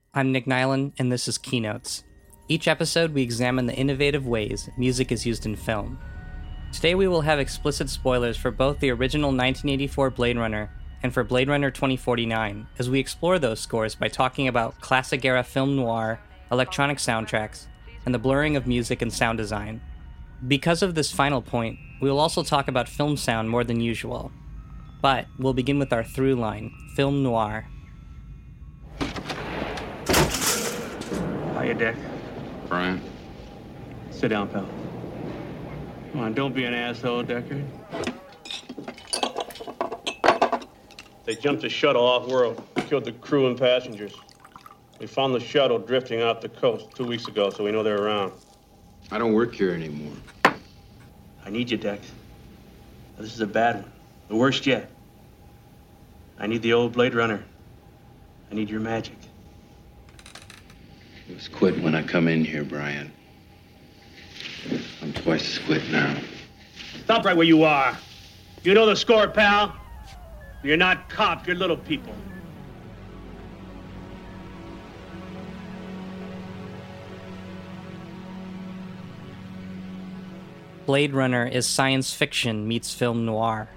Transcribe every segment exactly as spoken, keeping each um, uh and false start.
I'm Nick Nyland, and this is Keynotes. Each episode, we examine the innovative ways music is used in film. Today, we will have explicit spoilers for both the original nineteen eighty-four Blade Runner and for Blade Runner twenty forty-nine, as we explore those scores by talking about classic-era film noir, electronic soundtracks, and the blurring of music and sound design. Because of this final point, we will also talk about film sound more than usual. But we'll begin with our through line, film noir. Hiya, Dick. Brian? Sit down, pal. Come on, don't be an asshole, Deckard. They jumped the shuttle off-world, killed the crew and passengers. We found the shuttle drifting off the coast two weeks ago, so we know they're around. I don't work here anymore. I need you, Deck. This is a bad one. The worst yet. I need the old Blade Runner. I need your magic. It was quit when I come in here, Brian. I'm twice as quit now. Stop right where you are. You know the score, pal. You're not cops, you're little people. Blade Runner is science fiction meets film noir.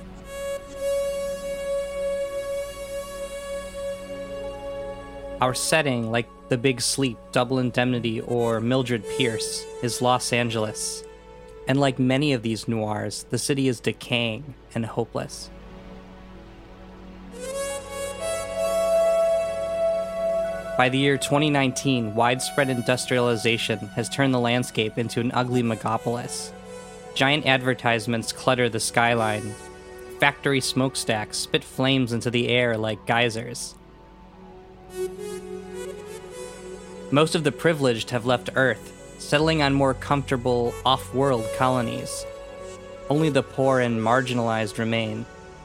Our setting, like The Big Sleep, Double Indemnity, or Mildred Pierce, is Los Angeles. And like many of these noirs, the city is decaying and hopeless. By the year twenty nineteen, widespread industrialization has turned the landscape into an ugly megapolis. Giant advertisements clutter the skyline. Factory smokestacks spit flames into the air like geysers. Most of the privileged have left Earth, settling on more comfortable, off-world colonies. Only the poor and marginalized remain.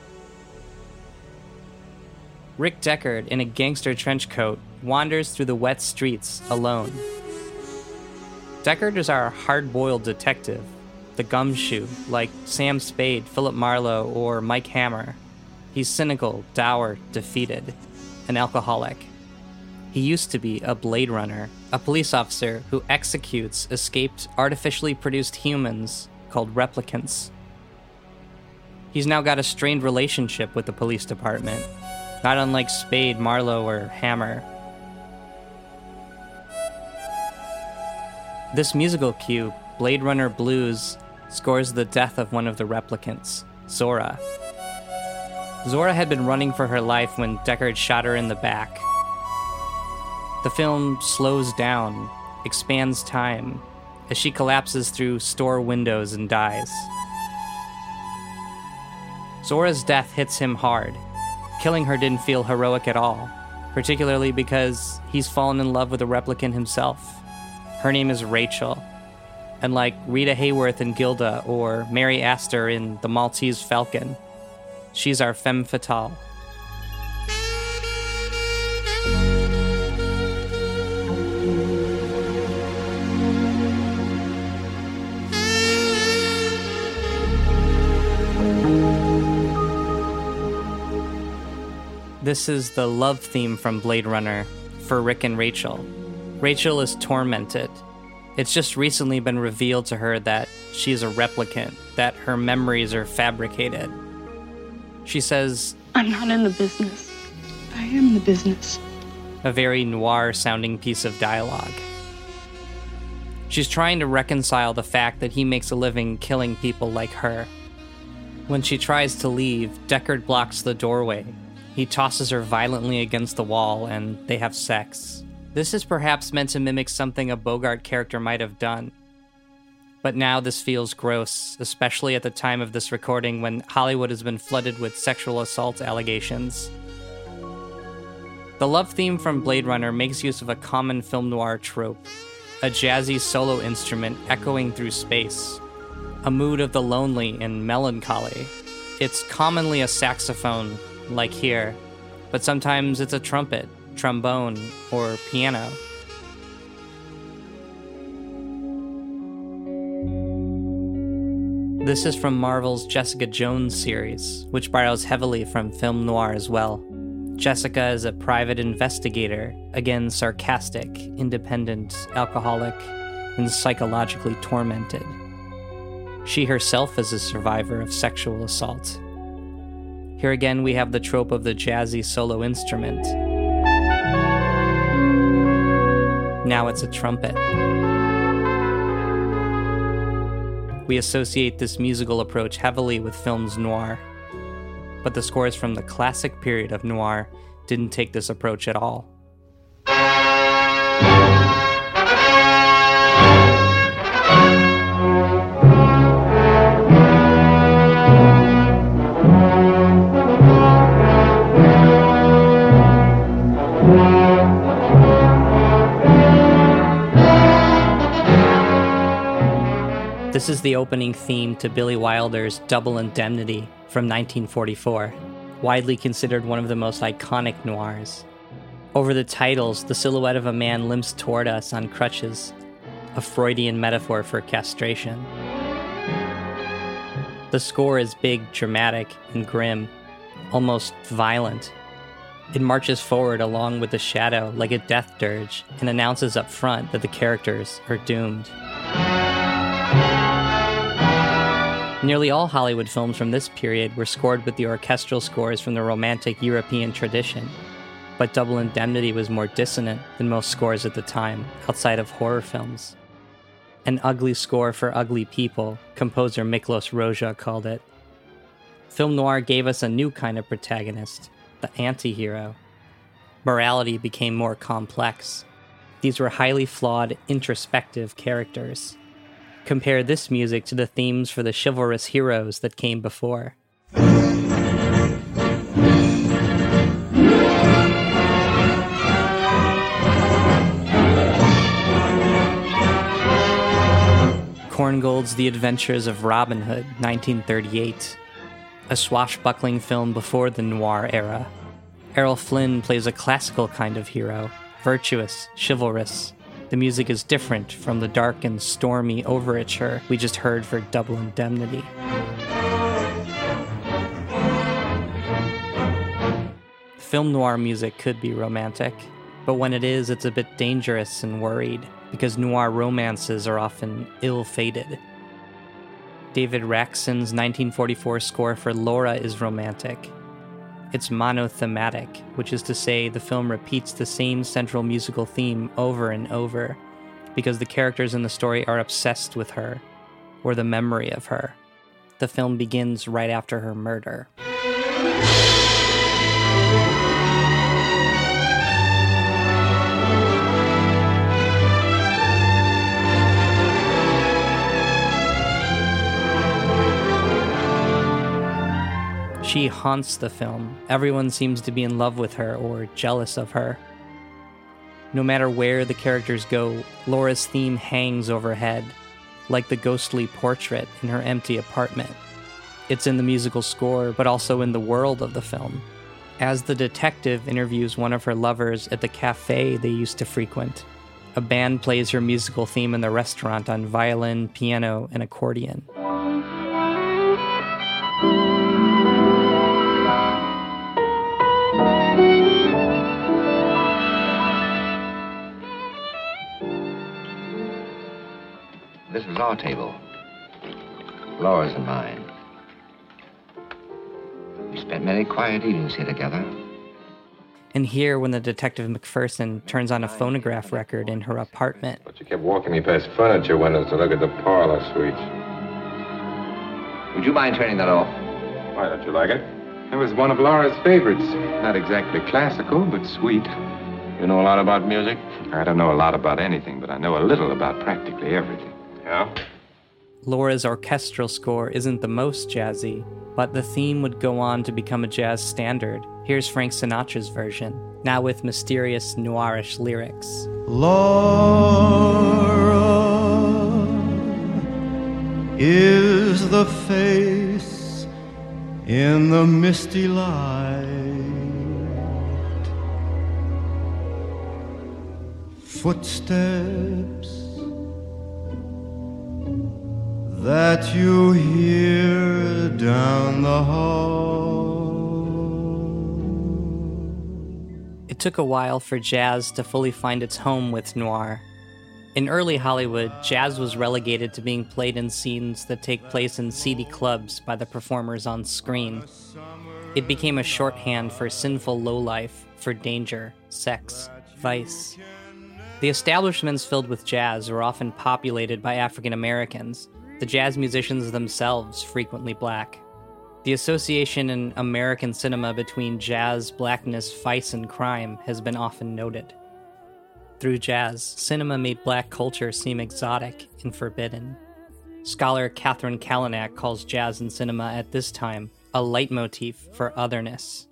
Rick Deckard, in a gangster trench coat, wanders through the wet streets alone. Deckard is our hard-boiled detective, the gumshoe, like Sam Spade, Philip Marlowe, or Mike Hammer. He's cynical, dour, defeated, an alcoholic. He used to be a Blade Runner, a police officer who executes escaped, artificially produced humans called replicants. He's now got a strained relationship with the police department, not unlike Spade, Marlowe, or Hammer. This musical cue, Blade Runner Blues, scores the death of one of the replicants, Zora. Zora had been running for her life when Deckard shot her in the back. The film slows down, expands time, as she collapses through store windows and dies. Zora's death hits him hard. Killing her didn't feel heroic at all, particularly because he's fallen in love with a replicant himself. Her name is Rachel, and like Rita Hayworth in Gilda or Mary Astor in The Maltese Falcon, she's our femme fatale. This is the love theme from Blade Runner for Rick and Rachel. Rachel is tormented. It's just recently been revealed to her that she's a replicant, that her memories are fabricated. She says, "I'm not in the business. I am the business." A very noir-sounding piece of dialogue. She's trying to reconcile the fact that he makes a living killing people like her. When she tries to leave, Deckard blocks the doorway. He tosses her violently against the wall, and they have sex. This is perhaps meant to mimic something a Bogart character might have done. But now this feels gross, especially at the time of this recording when Hollywood has been flooded with sexual assault allegations. The love theme from Blade Runner makes use of a common film noir trope, a jazzy solo instrument echoing through space, a mood of the lonely and melancholy. It's commonly a saxophone, like here, but sometimes it's a trumpet, trombone, or piano. This is from Marvel's Jessica Jones series, which borrows heavily from film noir as well. Jessica is a private investigator, again sarcastic, independent, alcoholic, and psychologically tormented. She herself is a survivor of sexual assault. Here again we have the trope of the jazzy solo instrument. Now it's a trumpet. We associate this musical approach heavily with films noir, but the scores from the classic period of noir didn't take this approach at all. This is the opening theme to Billy Wilder's Double Indemnity from nineteen forty-four, widely considered one of the most iconic noirs. Over the titles, the silhouette of a man limps toward us on crutches, a Freudian metaphor for castration. The score is big, dramatic, and grim, almost violent. It marches forward along with the shadow like a death dirge and announces up front that the characters are doomed. Nearly all Hollywood films from this period were scored with the orchestral scores from the Romantic European tradition, but Double Indemnity was more dissonant than most scores at the time, outside of horror films. An ugly score for ugly people, composer Miklos Rozsa called it. Film noir gave us a new kind of protagonist, the anti-hero. Morality became more complex. These were highly flawed, introspective characters. Compare this music to the themes for the chivalrous heroes that came before. Korngold's The Adventures of Robin Hood, nineteen thirty-eight. A swashbuckling film before the noir era. Errol Flynn plays a classical kind of hero, virtuous, chivalrous. The music is different from the dark and stormy overture we just heard for Double Indemnity. Film noir music could be romantic, but when it is, it's a bit dangerous and worried, because noir romances are often ill-fated. David Raksin's nineteen forty-four score for Laura is romantic. It's monothematic, which is to say the film repeats the same central musical theme over and over, because the characters in the story are obsessed with her, or the memory of her. The film begins right after her murder. She haunts the film. Everyone seems to be in love with her or jealous of her. No matter where the characters go, Laura's theme hangs overhead, like the ghostly portrait in her empty apartment. It's in the musical score, but also in the world of the film. As the detective interviews one of her lovers at the cafe they used to frequent, a band plays her musical theme in the restaurant on violin, piano, and accordion. This was our table. Laura's and mine. We spent many quiet evenings here together. And here, when the Detective McPherson turns on a phonograph record in her apartment. But you kept walking me past furniture windows to look at the parlor suites. Would you mind turning that off? Why, don't you like it? It was one of Laura's favorites. Not exactly classical, but sweet. You know a lot about music? I don't know a lot about anything, but I know a little about practically everything. Yeah? Laura's orchestral score isn't the most jazzy, but the theme would go on to become a jazz standard. Here's Frank Sinatra's version, now with mysterious noirish lyrics. Laura is the face in the misty light, footsteps that you hear down the hall. took a while for jazz to fully find its home with noir. In early Hollywood, jazz was relegated to being played in scenes that take place in seedy clubs by the performers on screen. It became a shorthand for sinful lowlife, for danger, sex, vice. The establishments filled with jazz were often populated by African Americans, the jazz musicians themselves frequently black. The association in American cinema between jazz, blackness, vice, and crime has been often noted. Through jazz, cinema made black culture seem exotic and forbidden. Scholar Catherine Kalanick calls jazz in cinema at this time a leitmotif for otherness.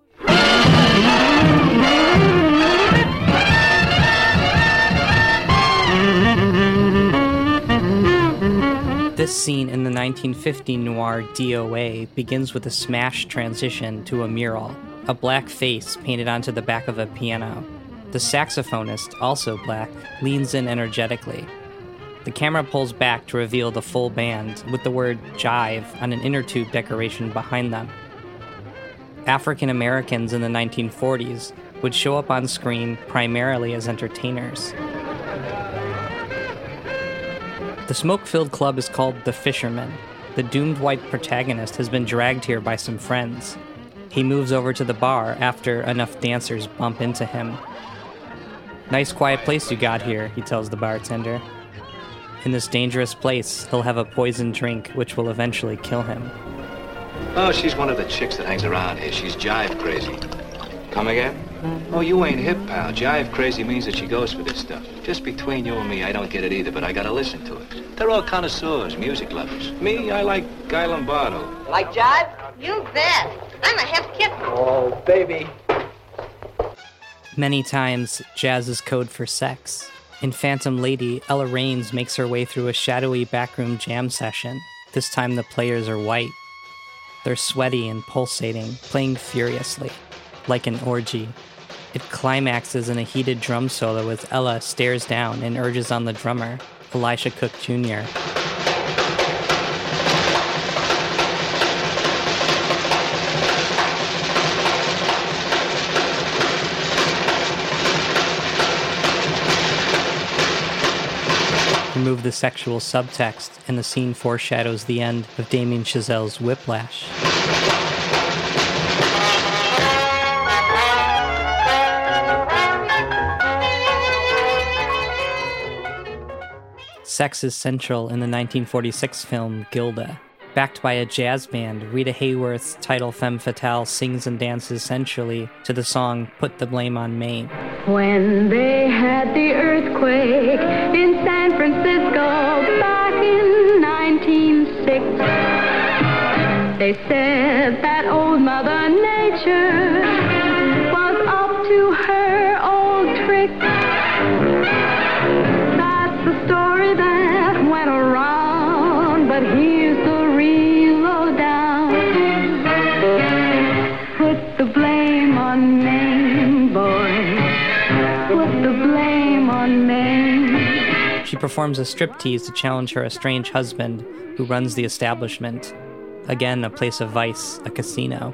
This scene in the nineteen fifty noir D O A begins with a smash transition to a mural, a black face painted onto the back of a piano. The saxophonist, also black, leans in energetically. The camera pulls back to reveal the full band, with the word jive on an inner tube decoration behind them. African Americans in the nineteen forties would show up on screen primarily as entertainers. The smoke-filled club is called The Fisherman. The doomed white protagonist has been dragged here by some friends. He moves over to the bar after enough dancers bump into him. "Nice quiet place you got here," he tells the bartender. In this dangerous place, he'll have a poison drink which will eventually kill him. Oh, she's one of the chicks that hangs around here. She's jive crazy. Come again? Oh, you ain't hip, pal. Jive crazy means that she goes for this stuff. Just between you and me, I don't get it either, but I gotta listen to it. They're all connoisseurs, music lovers. Me, I like Guy Lombardo. Like jive? You bet. I'm a hip kitten. Oh, baby. Many times, jazz is code for sex. In Phantom Lady, Ella Raines makes her way through a shadowy backroom jam session. This time the players are white. They're sweaty and pulsating, playing furiously, like an orgy. It climaxes in a heated drum solo as Ella stares down and urges on the drummer, Elisha Cook Junior Remove the sexual subtext, and the scene foreshadows the end of Damien Chazelle's Whiplash. Sex is central in the nineteen forty-six film Gilda. Backed by a jazz band, Rita Hayworth's title Femme Fatale sings and dances sensually to the song Put the Blame on Maine. When they had the earthquake in San Francisco back in nineteen oh six, they said that old Mother Nature was up to her old trick. That's the story that went around, but here's the real lowdown. Put the blame on Maine, boy. Put the blame on Maine. She performs a striptease to challenge her estranged husband, who runs the establishment. Again, a place of vice, a casino.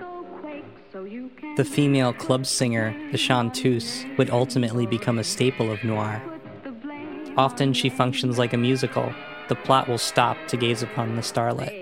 The female club singer, the chanteuse, would ultimately become a staple of noir. Often she functions like a musical. The plot will stop to gaze upon the starlet.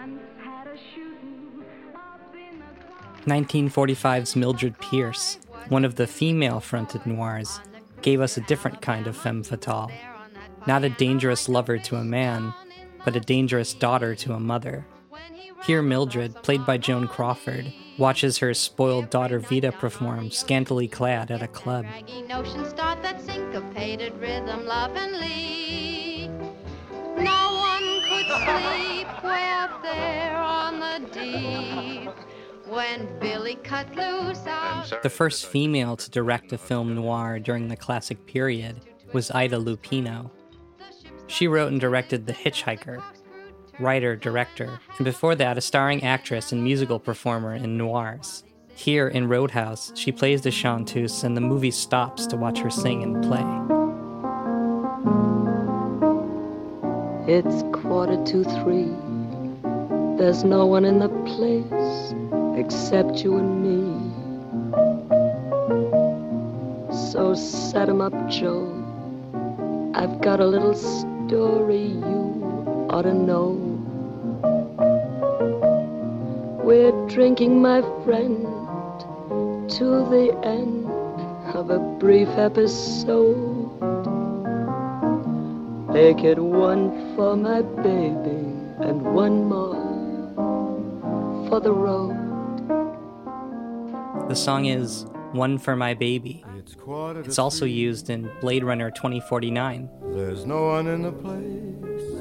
nineteen forty-five's Mildred Pierce, one of the female-fronted noirs, gave us a different kind of femme fatale. Not a dangerous lover to a man, but a dangerous daughter to a mother. Here Mildred, played by Joan Crawford, watches her spoiled daughter Vita perform scantily clad at a club. Notions start that syncopated rhythm lovingly. No one could sleep way up there on the deep when Billy cut loose out. The first female to direct a film noir during the classic period was Ida Lupino. She wrote and directed The Hitchhiker, writer, director, and before that a starring actress and musical performer in noirs. Here in Roadhouse, she plays the chanteuse and the movie stops to watch her sing and play. It's quarter to three. There's no one in the place except you and me. So set 'em up, Joe. I've got a little story you ought to know. We're drinking, my friend, to the end of a brief episode. Make it one for my baby and one more for the road. The song is One for My Baby. It's also used in Blade Runner twenty forty-nine. There's no one in the place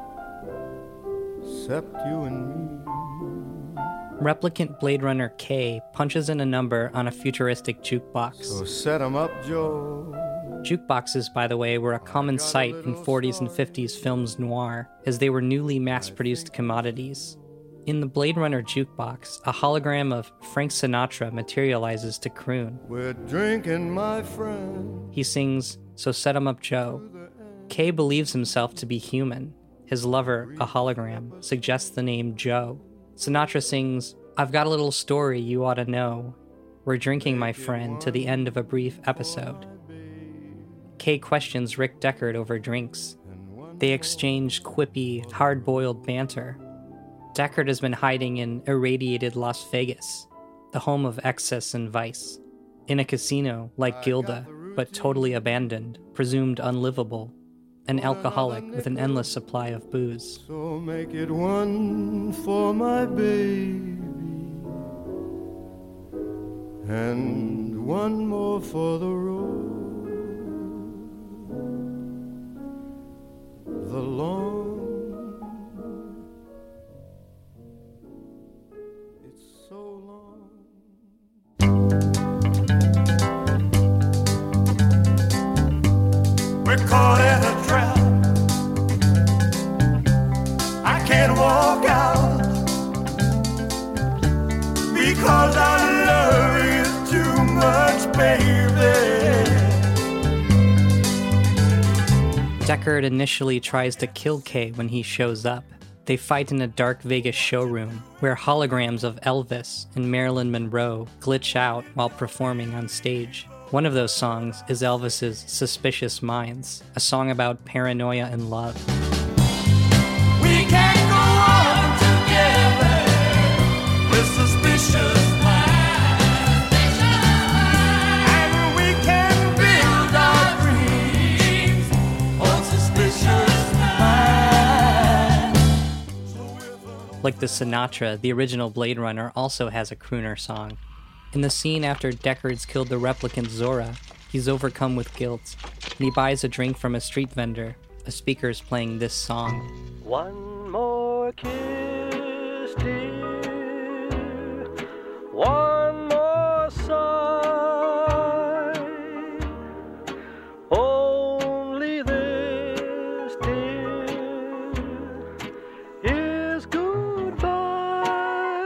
except you and me. Replicant Blade Runner K punches in a number on a futuristic jukebox. So set 'em up, Joe. Jukeboxes, by the way, were a common sight in forties and fifties films noir, as they were newly mass-produced commodities. In the Blade Runner jukebox, a hologram of Frank Sinatra materializes to croon. We're drinking, my friend. He sings, So Set 'em Up, Joe. Kay believes himself to be human. His lover, a hologram, suggests the name Joe. Sinatra sings, I've got a little story you ought to know. We're drinking, my friend, to the end of a brief episode. Kay questions Rick Deckard over drinks. They exchange quippy, hard-boiled banter. Deckard has been hiding in irradiated Las Vegas, the home of excess and vice. In a casino like Gilda, but totally abandoned, presumed unlivable. An alcoholic with an endless supply of booze. So make it one for my baby and one more for the road. The long it's so long. We're caught in a trap. I can't walk out because I love you too much, baby. Deckard initially tries to kill Kay when he shows up. They fight in a dark Vegas showroom where holograms of Elvis and Marilyn Monroe glitch out while performing on stage. One of those songs is Elvis's Suspicious Minds, a song about paranoia and love. We can go on together with suspicious minds, and we can build our dreams on suspicious minds. Like the Sinatra, the original Blade Runner also has a crooner song. In the scene after Deckard's killed the replicant Zora, he's overcome with guilt, and he buys a drink from a street vendor. A speaker's playing this song. One more kiss, dear. One more sigh. Only this, dear, is goodbye.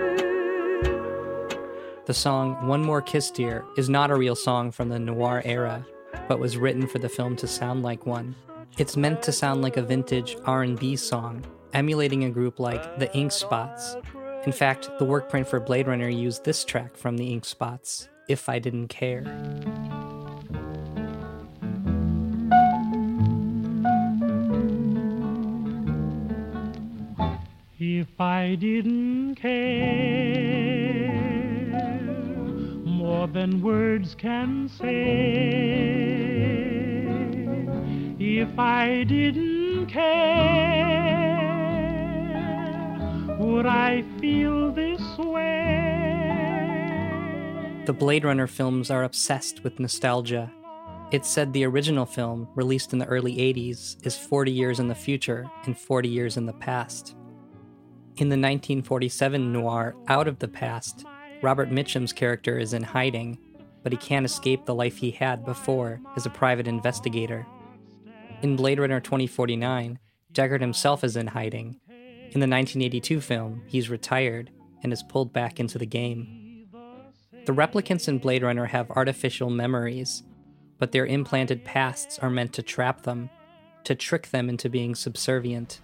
The song One More Kiss, Dear is not a real song from the noir era, but was written for the film to sound like one. It's meant to sound like a vintage R and B song, emulating a group like the Ink Spots. In fact, the work print for Blade Runner used this track from the Ink Spots, If I Didn't Care. If I didn't care more than words can say, if I didn't care, would I feel this way? The Blade Runner films are obsessed with nostalgia. It's said the original film, released in the early eighties, is forty years in the future and forty years in the past. In the nineteen forty-seven noir Out of the Past, Robert Mitchum's character is in hiding, but he can't escape the life he had before as a private investigator. In Blade Runner twenty forty-nine, Deckard himself is in hiding. In the nineteen eighty-two film, he's retired and is pulled back into the game. The replicants in Blade Runner have artificial memories, but their implanted pasts are meant to trap them, to trick them into being subservient.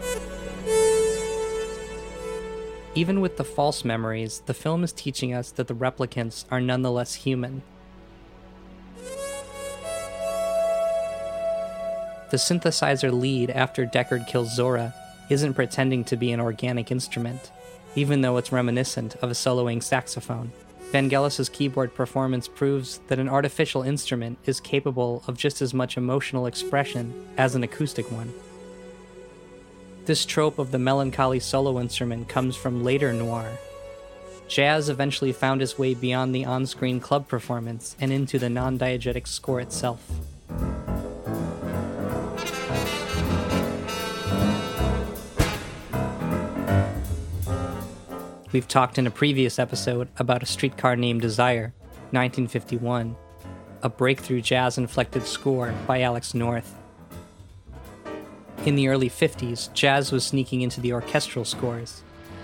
Even with the false memories, the film is teaching us that the replicants are nonetheless human. The synthesizer lead after Deckard kills Zora isn't pretending to be an organic instrument, even though it's reminiscent of a soloing saxophone. Vangelis' keyboard performance proves that an artificial instrument is capable of just as much emotional expression as an acoustic one. This trope of the melancholy solo instrument comes from later noir. Jazz eventually found its way beyond the on-screen club performance and into the non-diegetic score itself. We've talked in a previous episode about A Streetcar Named Desire, nineteen fifty-one, a breakthrough jazz-inflected score by Alex North. In the early fifties, jazz was sneaking into the orchestral scores.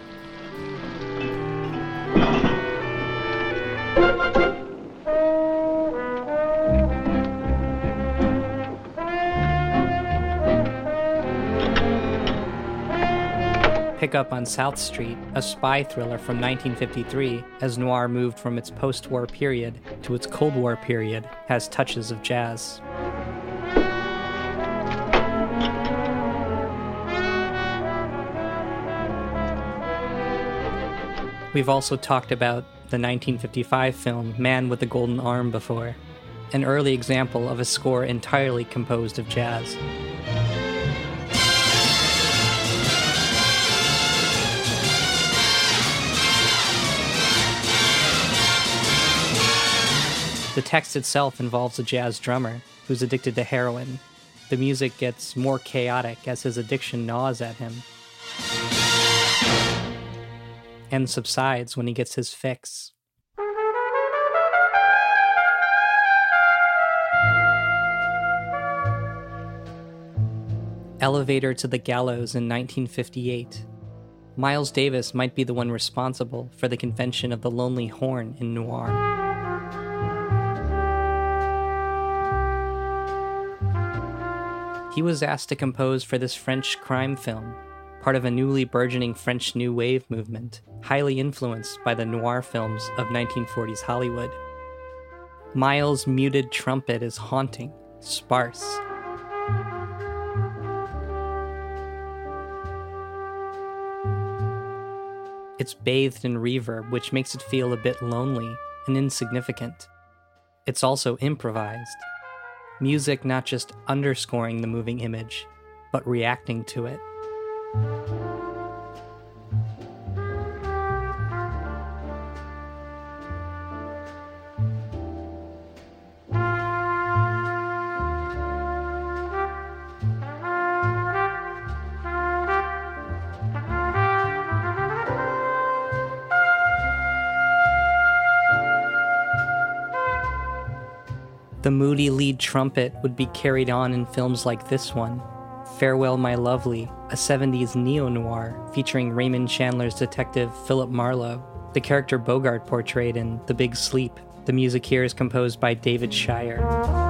Pick up on South Street, a spy thriller from nineteen fifty-three, as noir moved from its post-war period to its Cold War period, has touches of jazz. We've also talked about the nineteen fifty-five film Man with the Golden Arm before, an early example of a score entirely composed of jazz. The text itself involves a jazz drummer who's addicted to heroin. The music gets more chaotic as his addiction gnaws at him, and subsides when he gets his fix. Elevator to the Gallows in nineteen fifty-eight. Miles Davis might be the one responsible for the convention of the lonely horn in noir. He was asked to compose for this French crime film, part of a newly burgeoning French New Wave movement, highly influenced by the noir films of nineteen forties Hollywood. Miles' muted trumpet is haunting, sparse. It's bathed in reverb, which makes it feel a bit lonely and insignificant. It's also improvised. Music not just underscoring the moving image, but reacting to it. The moody lead trumpet would be carried on in films like this one, Farewell My Lovely, a seventies neo-noir featuring Raymond Chandler's detective Philip Marlowe, the character Bogart portrayed in The Big Sleep. The music here is composed by David Shire.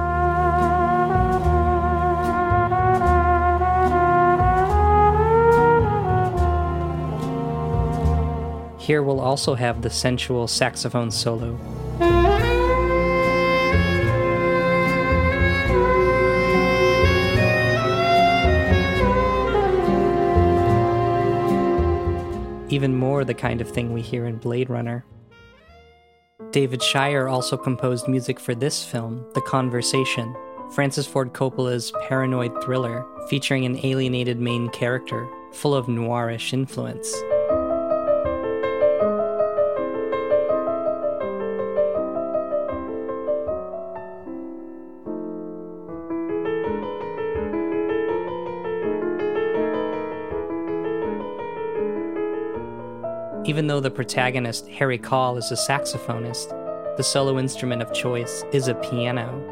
Here we'll also have the sensual saxophone solo. Even more the kind of thing we hear in Blade Runner. David Shire also composed music for this film, The Conversation, Francis Ford Coppola's paranoid thriller featuring an alienated main character, full of noirish influence. Even though the protagonist, Harry Caul, is a saxophonist, the solo instrument of choice is a piano.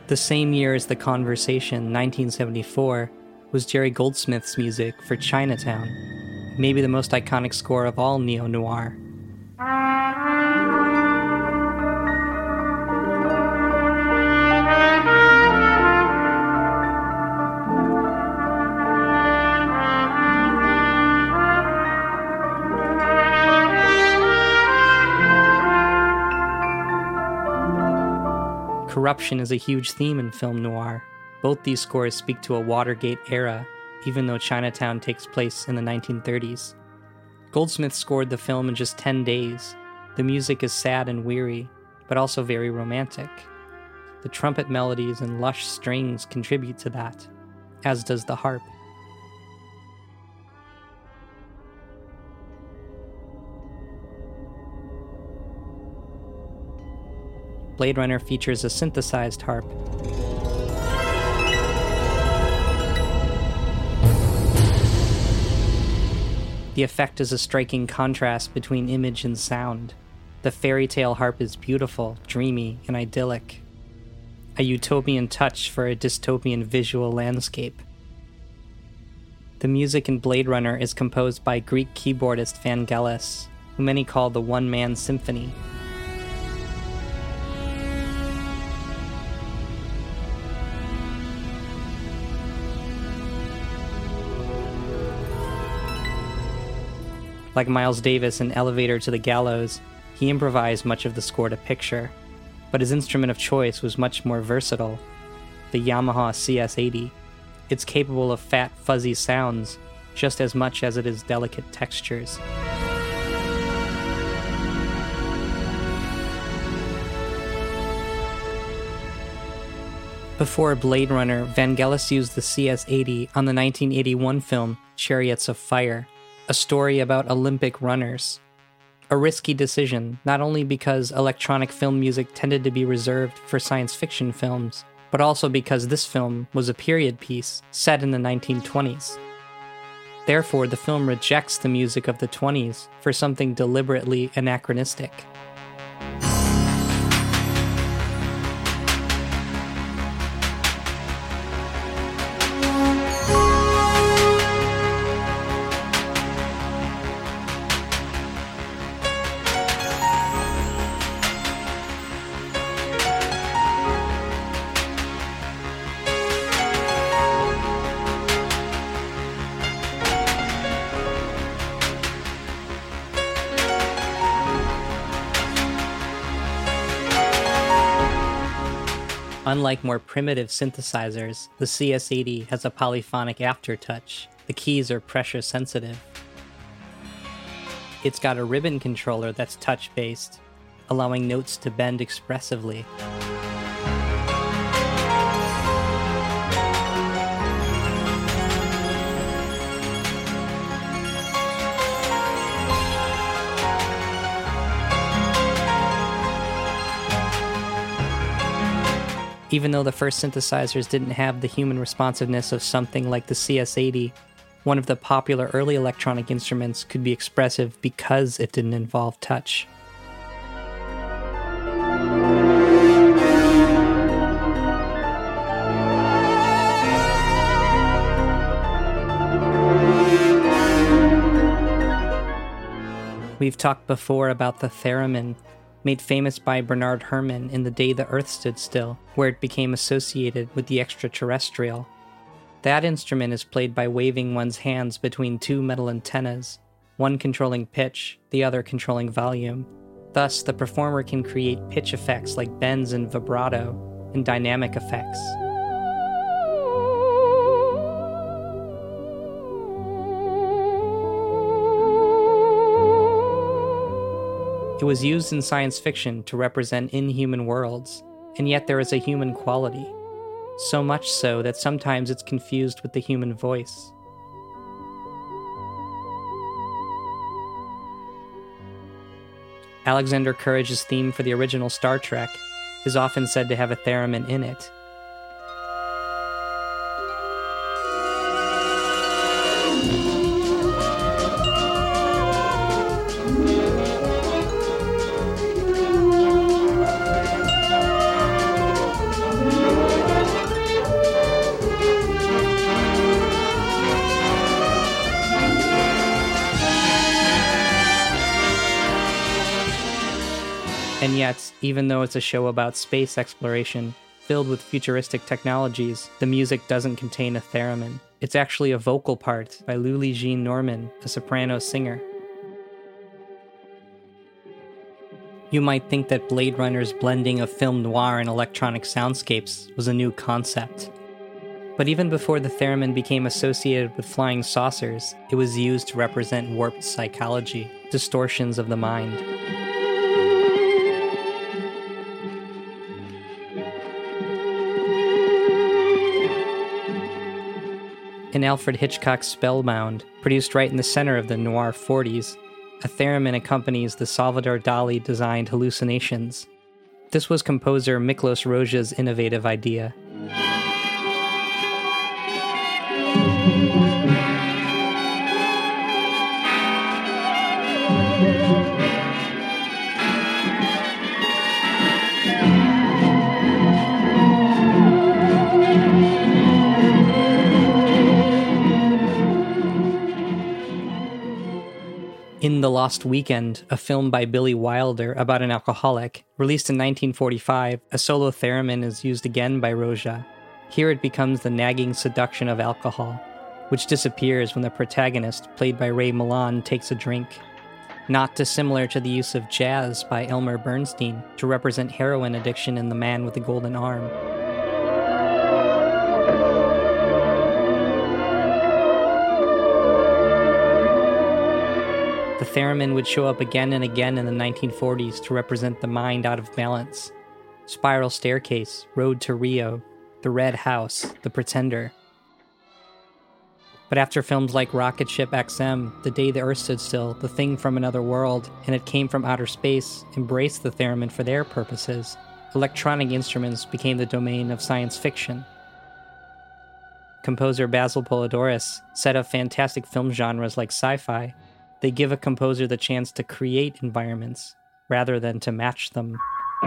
The same year as The Conversation, nineteen seventy-four, was Jerry Goldsmith's music for Chinatown, maybe the most iconic score of all neo-noir. Corruption is a huge theme in film noir. Both these scores speak to a Watergate era, even though Chinatown takes place in the nineteen thirties. Goldsmith scored the film in just ten days. The music is sad and weary, but also very romantic. The trumpet melodies and lush strings contribute to that, as does the harp. Blade Runner features a synthesized harp. The effect is a striking contrast between image and sound. The fairy tale harp is beautiful, dreamy, and idyllic. A utopian touch for a dystopian visual landscape. The music in Blade Runner is composed by Greek keyboardist Vangelis, who many call the one-man symphony. Like Miles Davis in Elevator to the Gallows, he improvised much of the score to picture, but his instrument of choice was much more versatile, the Yamaha C S eighty. It's capable of fat, fuzzy sounds just as much as it is delicate textures. Before Blade Runner, Vangelis used the C S eighty on the nineteen eighty-one film Chariots of Fire, a story about Olympic runners. A risky decision, not only because electronic film music tended to be reserved for science fiction films, but also because this film was a period piece set in the nineteen twenties. Therefore, the film rejects the music of the twenties for something deliberately anachronistic. Unlike more primitive synthesizers, the C S eighty has a polyphonic aftertouch. The keys are pressure sensitive. It's got a ribbon controller that's touch-based, allowing notes to bend expressively. Even though the first synthesizers didn't have the human responsiveness of something like the C S eighty, one of the popular early electronic instruments could be expressive because it didn't involve touch. We've talked before about the theremin, made famous by Bernard Herrmann in The Day the Earth Stood Still, where it became associated with the extraterrestrial. That instrument is played by waving one's hands between two metal antennas, one controlling pitch, the other controlling volume. Thus, the performer can create pitch effects like bends and vibrato, and dynamic effects. It was used in science fiction to represent inhuman worlds, and yet there is a human quality. So much so that sometimes it's confused with the human voice. Alexander Courage's theme for the original Star Trek is often said to have a theremin in it. And yet, even though it's a show about space exploration, filled with futuristic technologies, the music doesn't contain a theremin. It's actually a vocal part by Luli Jean Norman, a soprano singer. You might think that Blade Runner's blending of film noir and electronic soundscapes was a new concept. But even before the theremin became associated with flying saucers, it was used to represent warped psychology, distortions of the mind. In Alfred Hitchcock's Spellbound, produced right in the center of the noir forties, a theremin accompanies the Salvador Dali-designed hallucinations. This was composer Miklos Rozsa's innovative idea. In The Lost Weekend, a film by Billy Wilder about an alcoholic, released in nineteen forty-five, a solo theremin is used again by Rozsa. Here it becomes the nagging seduction of alcohol, which disappears when the protagonist, played by Ray Milland, takes a drink. Not dissimilar to the use of jazz by Elmer Bernstein to represent heroin addiction in The Man with the Golden Arm. The theremin would show up again and again in the nineteen forties to represent the mind out of balance. Spiral Staircase, Road to Rio, The Red House, The Pretender. But after films like Rocket Ship X M, The Day the Earth Stood Still, The Thing from Another World, and It Came from Outer Space embraced the theremin for their purposes, electronic instruments became the domain of science fiction. Composer Basil Poledouris said of fantastic film genres like sci-fi, they give a composer the chance to create environments, rather than to match them.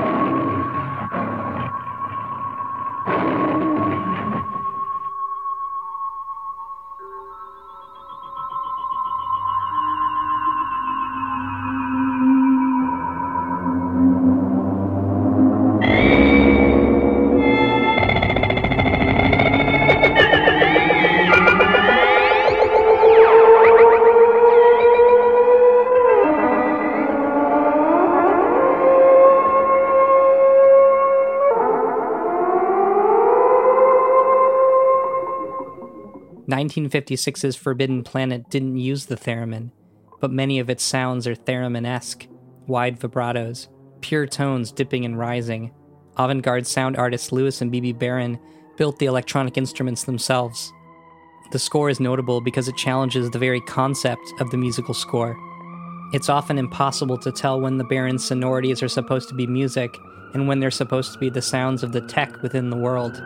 nineteen fifty-six's Forbidden Planet didn't use the theremin, but many of its sounds are theremin-esque, wide vibratos, pure tones dipping and rising. Avant-garde sound artists Lewis and B B Barron built the electronic instruments themselves. The score is notable because it challenges the very concept of the musical score. It's often impossible to tell when the Barron sonorities are supposed to be music and when they're supposed to be the sounds of the tech within the world.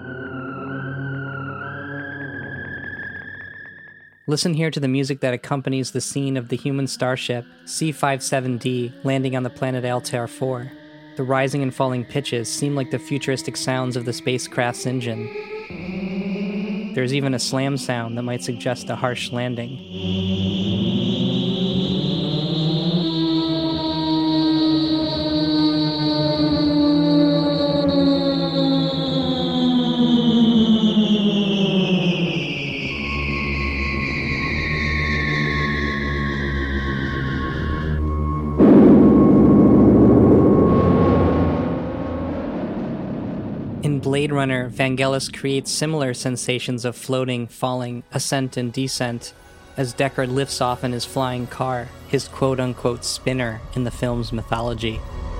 Listen here to the music that accompanies the scene of the human starship C fifty-seven D landing on the planet Altair four. The rising and falling pitches seem like the futuristic sounds of the spacecraft's engine. There's even a slam sound that might suggest a harsh landing. Blade Runner, Vangelis creates similar sensations of floating, falling, ascent, and descent as Deckard lifts off in his flying car, his quote-unquote spinner in the film's mythology.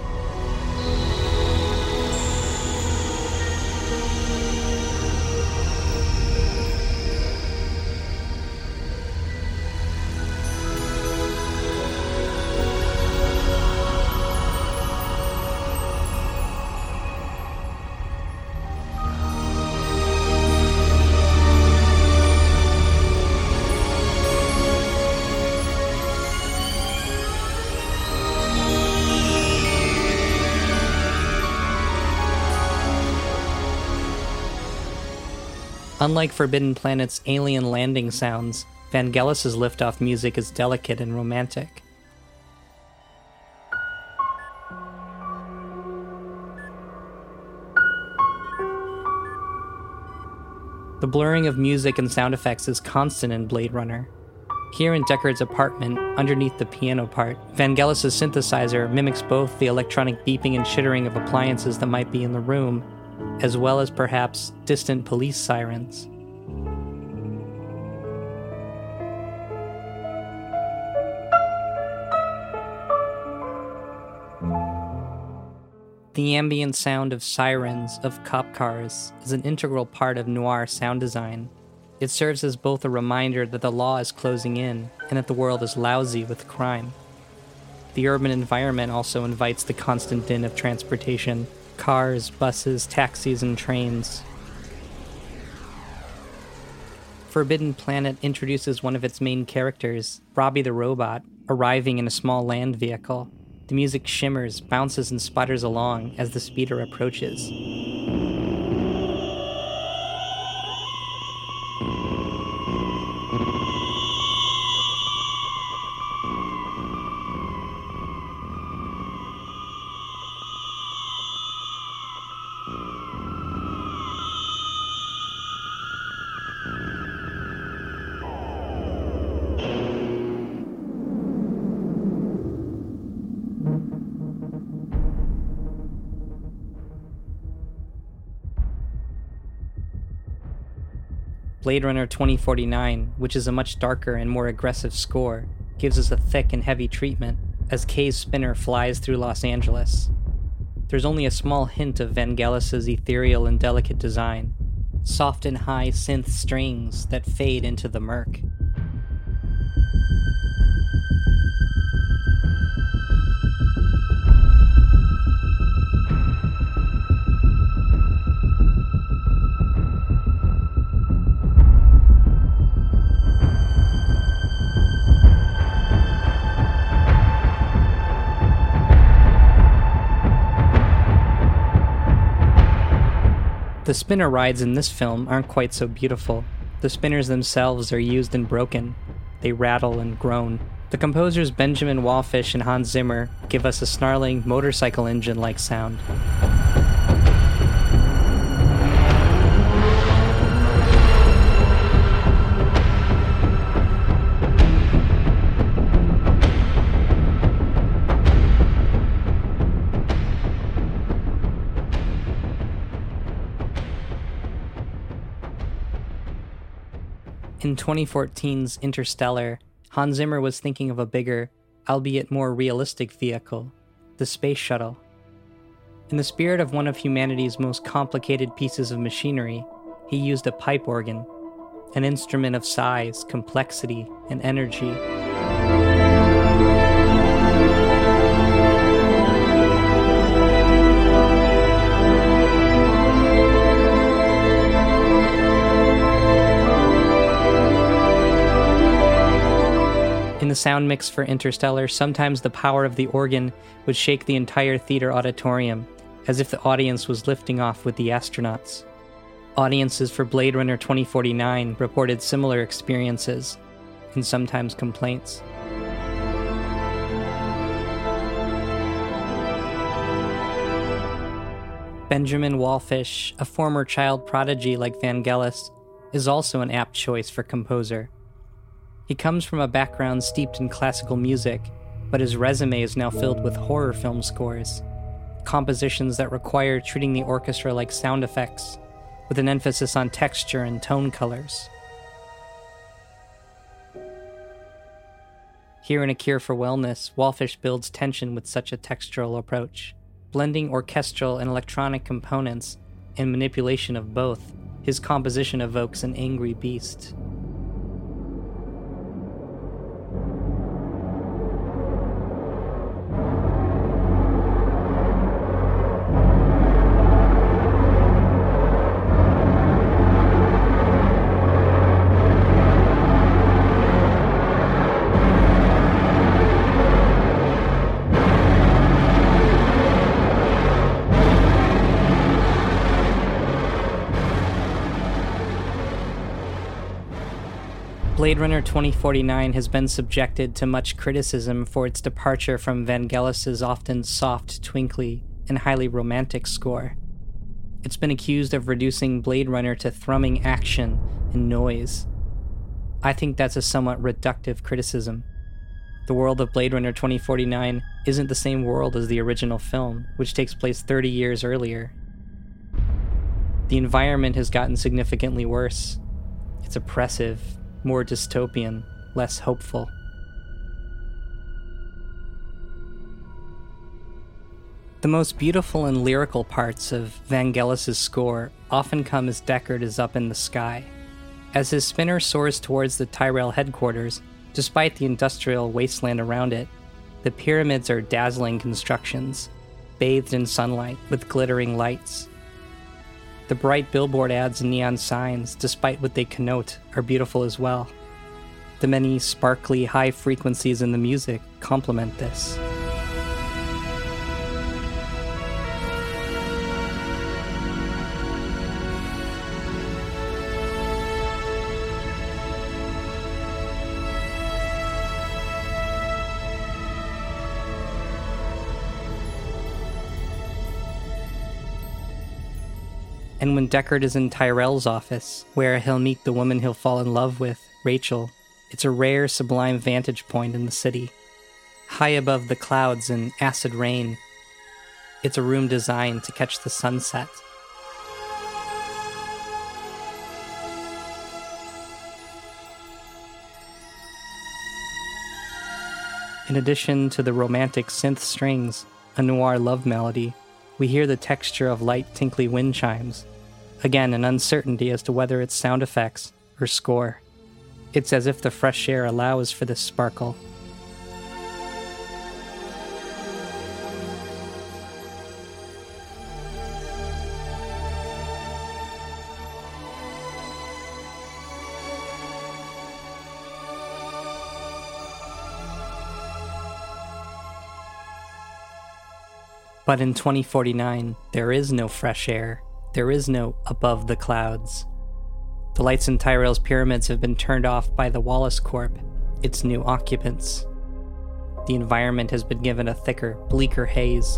Unlike Forbidden Planet's alien landing sounds, Vangelis' liftoff music is delicate and romantic. The blurring of music and sound effects is constant in Blade Runner. Here in Deckard's apartment, underneath the piano part, Vangelis' synthesizer mimics both the electronic beeping and chittering of appliances that might be in the room, as well as perhaps distant police sirens. The ambient sound of sirens, of cop cars, is an integral part of noir sound design. It serves as both a reminder that the law is closing in and that the world is lousy with crime. The urban environment also invites the constant din of transportation, cars, buses, taxis, and trains. Forbidden Planet introduces one of its main characters, Robbie the Robot, arriving in a small land vehicle. The music shimmers, bounces, and sputters along as the speeder approaches. Blade Runner twenty forty-nine, which is a much darker and more aggressive score, gives us a thick and heavy treatment as Kay's spinner flies through Los Angeles. There's only a small hint of Vangelis' ethereal and delicate design, soft and high synth strings that fade into the murk. The spinner rides in this film aren't quite so beautiful. The spinners themselves are used and broken. They rattle and groan. The composers Benjamin Wallfisch and Hans Zimmer give us a snarling motorcycle engine-like sound. In twenty fourteen's Interstellar, Hans Zimmer was thinking of a bigger, albeit more realistic vehicle, the space shuttle. In the spirit of one of humanity's most complicated pieces of machinery, he used a pipe organ, an instrument of size, complexity, and energy. In the sound mix for Interstellar, sometimes the power of the organ would shake the entire theater auditorium, as if the audience was lifting off with the astronauts. Audiences for Blade Runner twenty forty-nine reported similar experiences, and sometimes complaints. Benjamin Wallfisch, a former child prodigy like Vangelis, is also an apt choice for composer. He comes from a background steeped in classical music, but his resume is now filled with horror film scores, compositions that require treating the orchestra like sound effects, with an emphasis on texture and tone colors. Here in A Cure for Wellness, Wallfisch builds tension with such a textural approach. Blending orchestral and electronic components and manipulation of both, his composition evokes an angry beast. Blade Runner twenty forty-nine has been subjected to much criticism for its departure from Vangelis' often soft, twinkly, and highly romantic score. It's been accused of reducing Blade Runner to thrumming action and noise. I think that's a somewhat reductive criticism. The world of Blade Runner twenty forty-nine isn't the same world as the original film, which takes place thirty years earlier. The environment has gotten significantly worse. It's oppressive, more dystopian, less hopeful. The most beautiful and lyrical parts of Vangelis' score often come as Deckard is up in the sky. As his spinner soars towards the Tyrell headquarters, despite the industrial wasteland around it, the pyramids are dazzling constructions, bathed in sunlight with glittering lights. The bright billboard ads and neon signs, despite what they connote, are beautiful as well. The many sparkly high frequencies in the music complement this. And when Deckard is in Tyrell's office, where he'll meet the woman he'll fall in love with, Rachel, it's a rare, sublime vantage point in the city. High above the clouds and acid rain, it's a room designed to catch the sunset. In addition to the romantic synth strings, a noir love melody, we hear the texture of light, tinkly wind chimes. Again, an uncertainty as to whether it's sound effects or score. It's as if the fresh air allows for this sparkle. But in twenty forty-nine, there is no fresh air. There is no above the clouds. The lights in Tyrell's pyramids have been turned off by the Wallace Corp, its new occupants. The environment has been given a thicker, bleaker haze.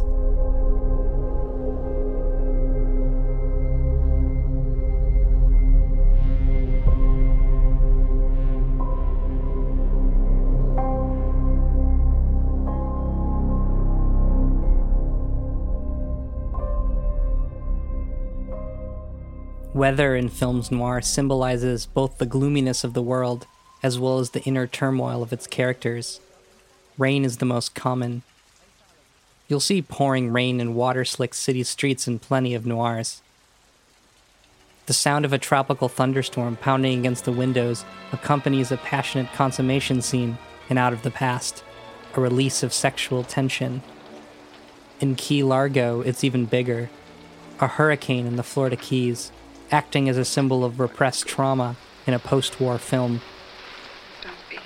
Weather in films noir symbolizes both the gloominess of the world as well as the inner turmoil of its characters. Rain is the most common. You'll see pouring rain in water-slick city streets in plenty of noirs. The sound of a tropical thunderstorm pounding against the windows accompanies a passionate consummation scene in Out of the Past, a release of sexual tension. In Key Largo, it's even bigger. A hurricane in the Florida Keys, acting as a symbol of repressed trauma in a post-war film. Don't be.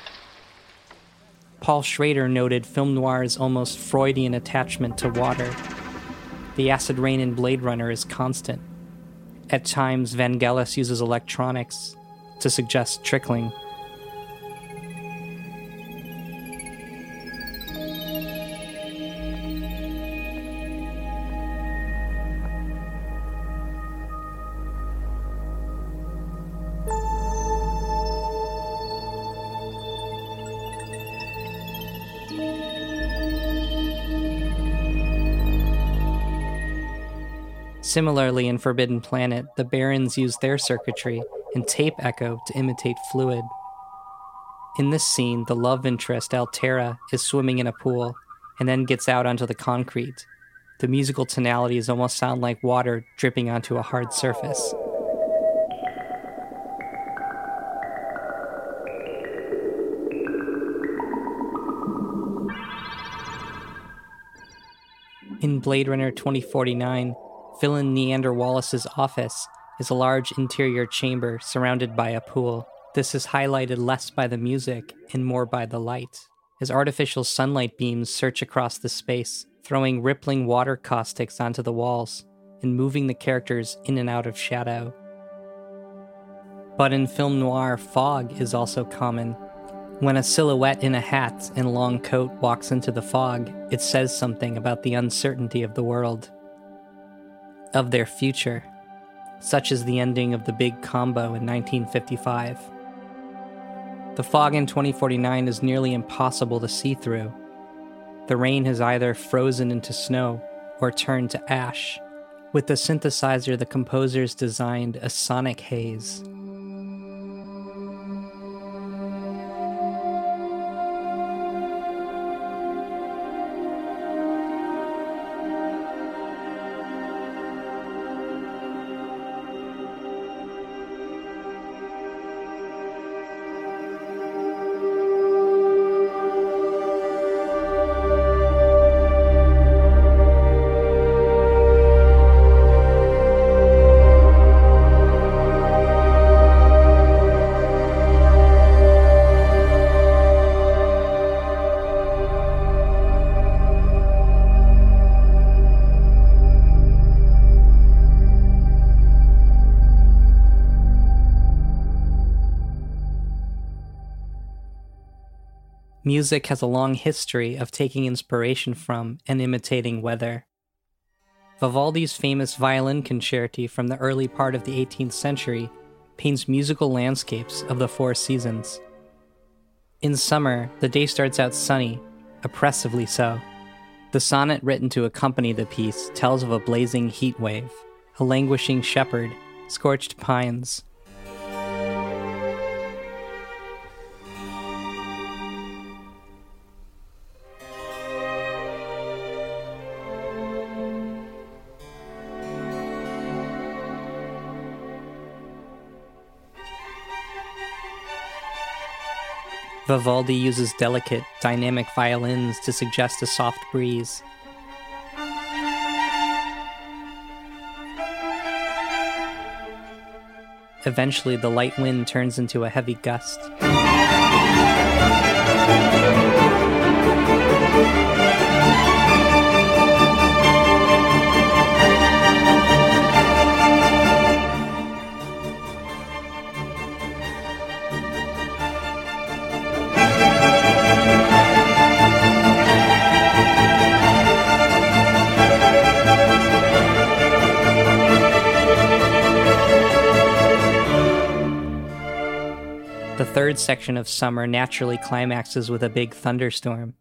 Paul Schrader noted film noir's almost Freudian attachment to water. The acid rain in Blade Runner is constant. At times, Vangelis uses electronics to suggest trickling. Similarly, in Forbidden Planet, the Barons use their circuitry and tape echo to imitate fluid. In this scene, the love interest, Altera, is swimming in a pool and then gets out onto the concrete. The musical tonalities almost sound like water dripping onto a hard surface. In Blade Runner twenty forty-nine, villain Neander Wallace's office is a large interior chamber surrounded by a pool. This is highlighted less by the music and more by the light, as artificial sunlight beams search across the space, throwing rippling water caustics onto the walls and moving the characters in and out of shadow. But in film noir, fog is also common. When a silhouette in a hat and long coat walks into the fog, it says something about the uncertainty of the world. of their future, such as the ending of The Big Combo in nineteen fifty-five. The fog in twenty forty-nine is nearly impossible to see through. The rain has either frozen into snow or turned to ash. With the synthesizer, the composers designed a sonic haze. Music has a long history of taking inspiration from and imitating weather. Vivaldi's famous violin concerti from the early part of the eighteenth century paints musical landscapes of the four seasons. In summer, the day starts out sunny, oppressively so. The sonnet written to accompany the piece tells of a blazing heat wave, a languishing shepherd, scorched pines. Vivaldi uses delicate, dynamic violins to suggest a soft breeze. Eventually, the light wind turns into a heavy gust. The third section of Summer naturally climaxes with a big thunderstorm.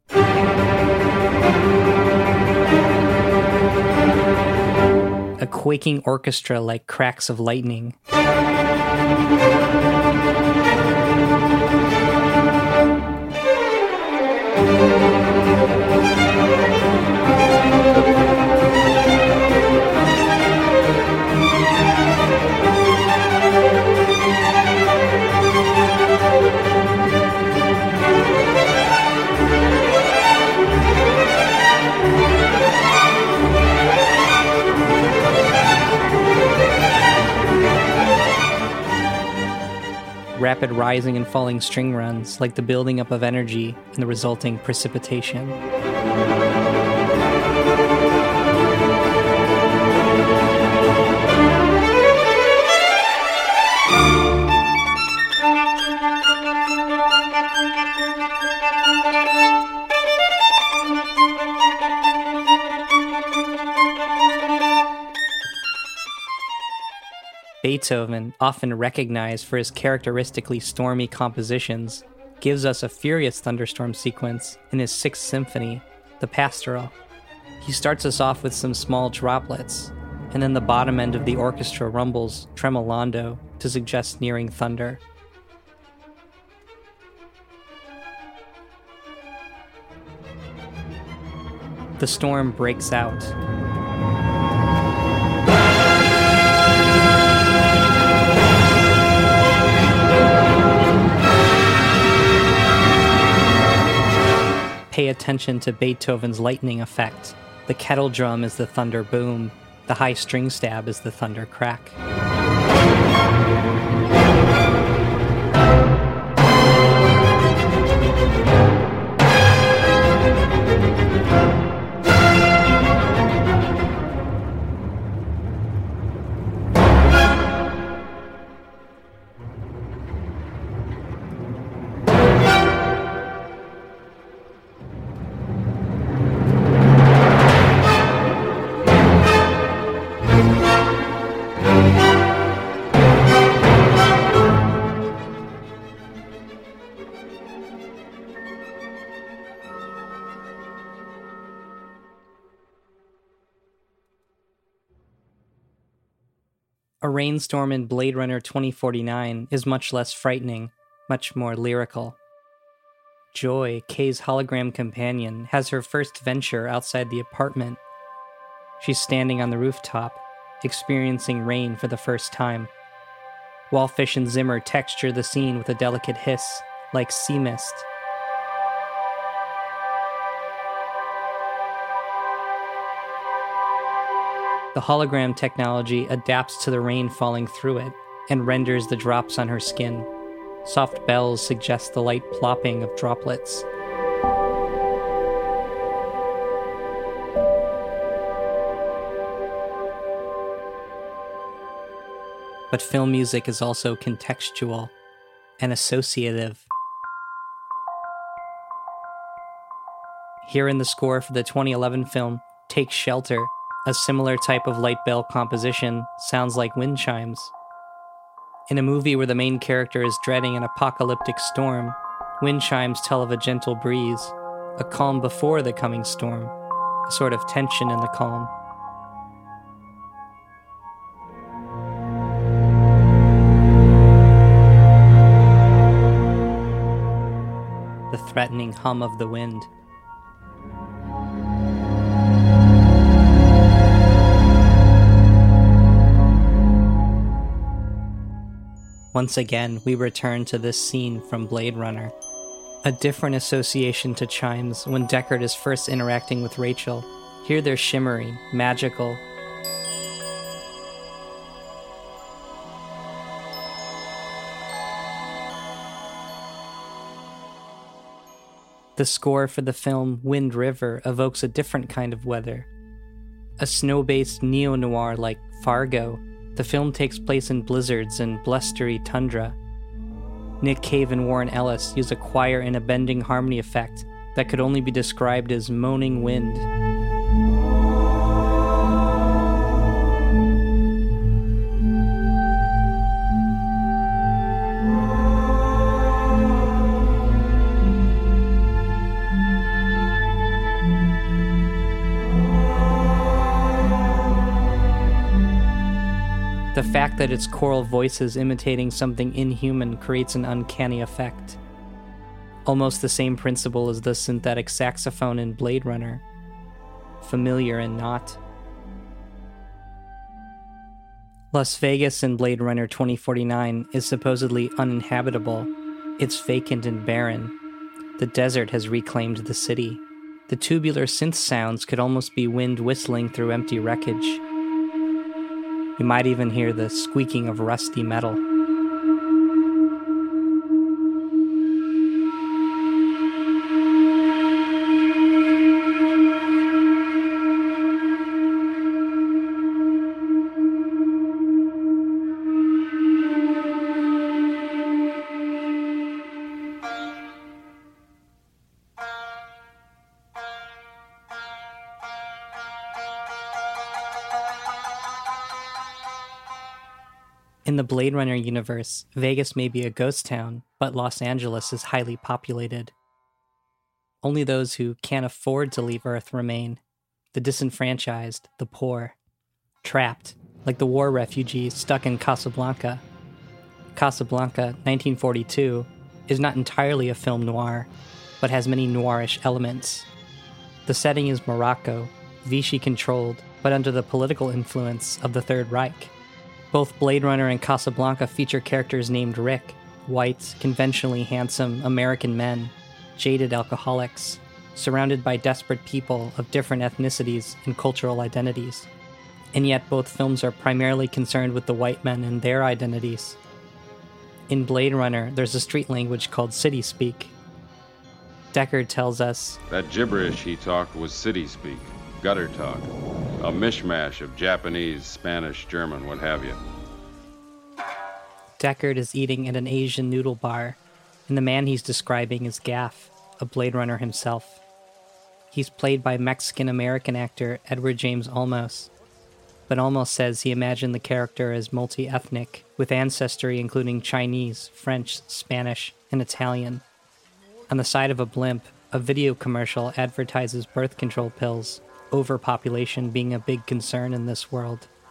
A quaking orchestra like cracks of lightning. Rapid rising and falling string runs, like the building up of energy and the resulting precipitation. Beethoven, often recognized for his characteristically stormy compositions, gives us a furious thunderstorm sequence in his Sixth Symphony, the Pastoral. He starts us off with some small droplets, and then the bottom end of the orchestra rumbles tremolando to suggest nearing thunder. The storm breaks out. Pay attention to Beethoven's lightning effect. The kettle drum is the thunder boom. The high string stab is the thunder crack. Thank you. A rainstorm in Blade Runner twenty forty-nine is much less frightening, much more lyrical. Joy, Kay's hologram companion, has her first venture outside the apartment. She's standing on the rooftop, experiencing rain for the first time. Wallfish and Zimmer texture the scene with a delicate hiss, like sea mist. The hologram technology adapts to the rain falling through it and renders the drops on her skin. Soft bells suggest the light plopping of droplets. But film music is also contextual and associative. Here in the score for the twenty eleven film Take Shelter, a similar type of light bell composition sounds like wind chimes. In a movie where the main character is dreading an apocalyptic storm, wind chimes tell of a gentle breeze, a calm before the coming storm, a sort of tension in the calm. The threatening hum of the wind. Once again, we return to this scene from Blade Runner. A different association to chimes when Deckard is first interacting with Rachel. Here they're shimmery, magical. The score for the film Wind River evokes a different kind of weather. A snow-based neo-noir like Fargo, the film takes place in blizzards and blustery tundra. Nick Cave and Warren Ellis use a choir in a bending harmony effect that could only be described as moaning wind. The fact that its choral voices imitating something inhuman creates an uncanny effect. Almost the same principle as the synthetic saxophone in Blade Runner. Familiar and not. Las Vegas in Blade Runner twenty forty-nine is supposedly uninhabitable. It's vacant and barren. The desert has reclaimed the city. The tubular synth sounds could almost be wind whistling through empty wreckage. You might even hear the squeaking of rusty metal. In the Blade Runner universe, Vegas may be a ghost town, but Los Angeles is highly populated. Only those who can't afford to leave Earth remain. The disenfranchised, the poor. Trapped, like the war refugees stuck in Casablanca. Casablanca, nineteen forty-two, is not entirely a film noir, but has many noirish elements. The setting is Morocco, Vichy-controlled, but under the political influence of the Third Reich. Both Blade Runner and Casablanca feature characters named Rick, white, conventionally handsome American men, jaded alcoholics, surrounded by desperate people of different ethnicities and cultural identities. And yet both films are primarily concerned with the white men and their identities. In Blade Runner, there's a street language called city speak. Deckard tells us, that gibberish he talked was city speak, gutter talk, a mishmash of Japanese, Spanish, German, what have you. Deckard is eating at an Asian noodle bar, and the man he's describing is Gaff, a Blade Runner himself. He's played by Mexican-American actor Edward James Olmos, but Olmos says he imagined the character as multi-ethnic, with ancestry including Chinese, French, Spanish, and Italian. On the side of a blimp, a video commercial advertises birth control pills, overpopulation being a big concern in this world.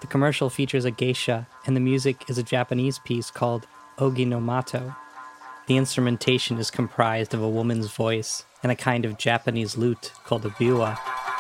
The commercial features a geisha, and the music is a Japanese piece called Ogi no Mato. The instrumentation is comprised of a woman's voice and a kind of Japanese lute called a biwa.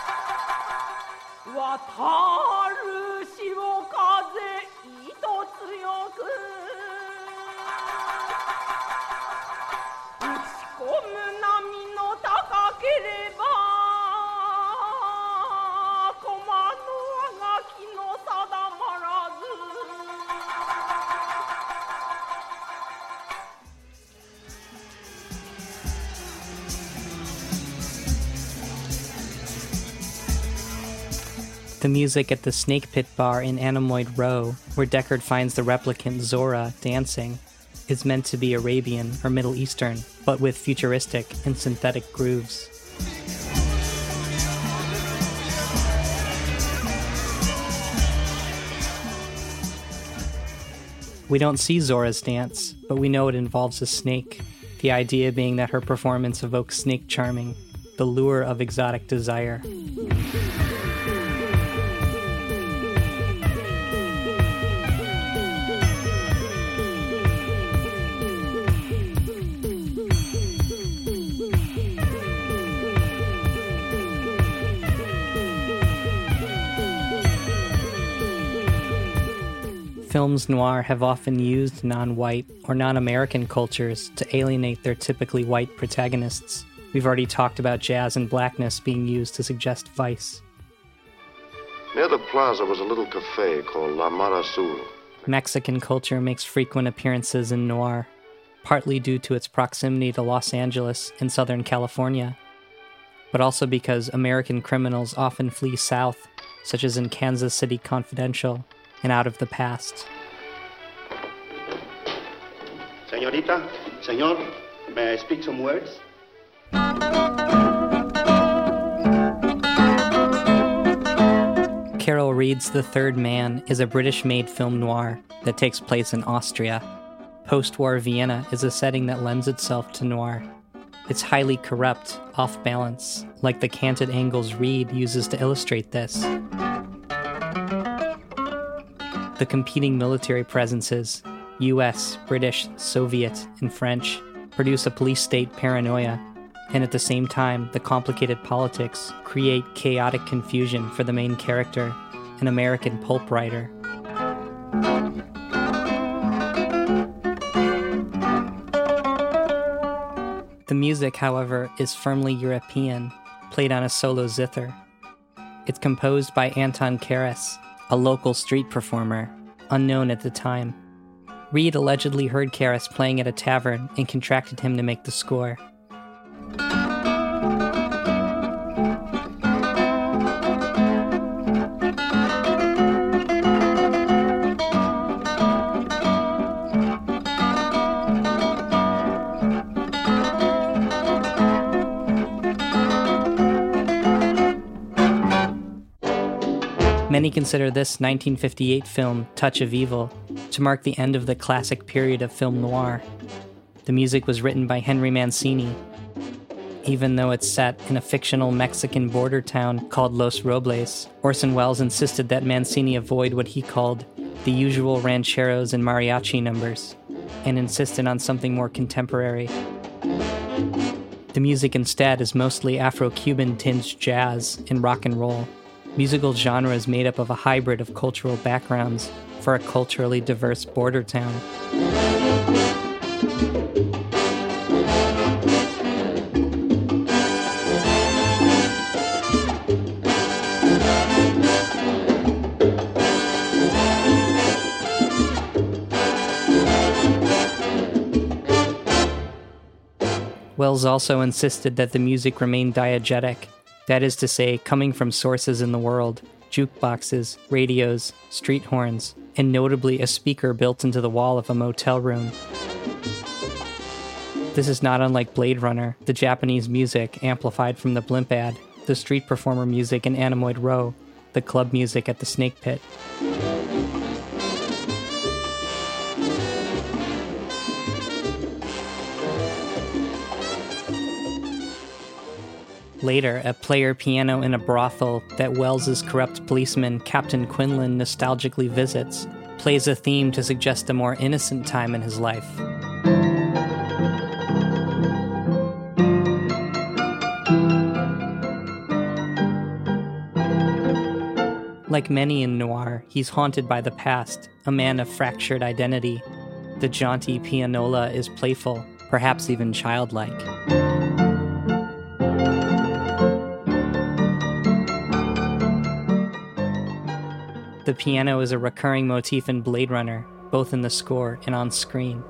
The music at the Snake Pit Bar in Anemoid Row, where Deckard finds the replicant Zora dancing, is meant to be Arabian or Middle Eastern, but with futuristic and synthetic grooves. We don't see Zora's dance, but we know it involves a snake, the idea being that her performance evokes snake charming, the lure of exotic desire. Films noir have often used non-white or non-American cultures to alienate their typically white protagonists. We've already talked about jazz and blackness being used to suggest vice. Near the plaza was a little cafe called La Mar Azul. Mexican culture makes frequent appearances in noir, partly due to its proximity to Los Angeles and Southern California, but also because American criminals often flee south, such as in Kansas City Confidential and Out of the Past. Señorita, señor, may I speak some words? Carol Reed's The Third Man is a British-made film noir that takes place in Austria. Post-war Vienna is a setting that lends itself to noir. It's highly corrupt, off-balance, like the canted angles Reed uses to illustrate this. The competing military presences, U S, British, Soviet, and French, produce a police-state paranoia, and at the same time, the complicated politics create chaotic confusion for the main character, an American pulp writer. The music, however, is firmly European, played on a solo zither. It's composed by Anton Karas, a local street performer, unknown at the time. Reed allegedly heard Karas playing at a tavern and contracted him to make the score. Many consider this nineteen fifty-eight film, Touch of Evil, to mark the end of the classic period of film noir. The music was written by Henry Mancini. Even though it's set in a fictional Mexican border town called Los Robles, Orson Welles insisted that Mancini avoid what he called the usual rancheros and mariachi numbers, and insisted on something more contemporary. The music instead is mostly Afro-Cuban tinged jazz and rock and roll. Musical genre is made up of a hybrid of cultural backgrounds for a culturally diverse border town. Welles also insisted that the music remain diegetic, that is to say, coming from sources in the world, jukeboxes, radios, street horns, and notably a speaker built into the wall of a motel room. This is not unlike Blade Runner, the Japanese music amplified from the blimp ad, the street performer music in Anemoid Row, the club music at the Snake Pit. Later, a player piano in a brothel that Wells's corrupt policeman, Captain Quinlan, nostalgically visits, plays a theme to suggest a more innocent time in his life. Like many in noir, he's haunted by the past, a man of fractured identity. The jaunty pianola is playful, perhaps even childlike. The piano is a recurring motif in Blade Runner, both in the score and on screen.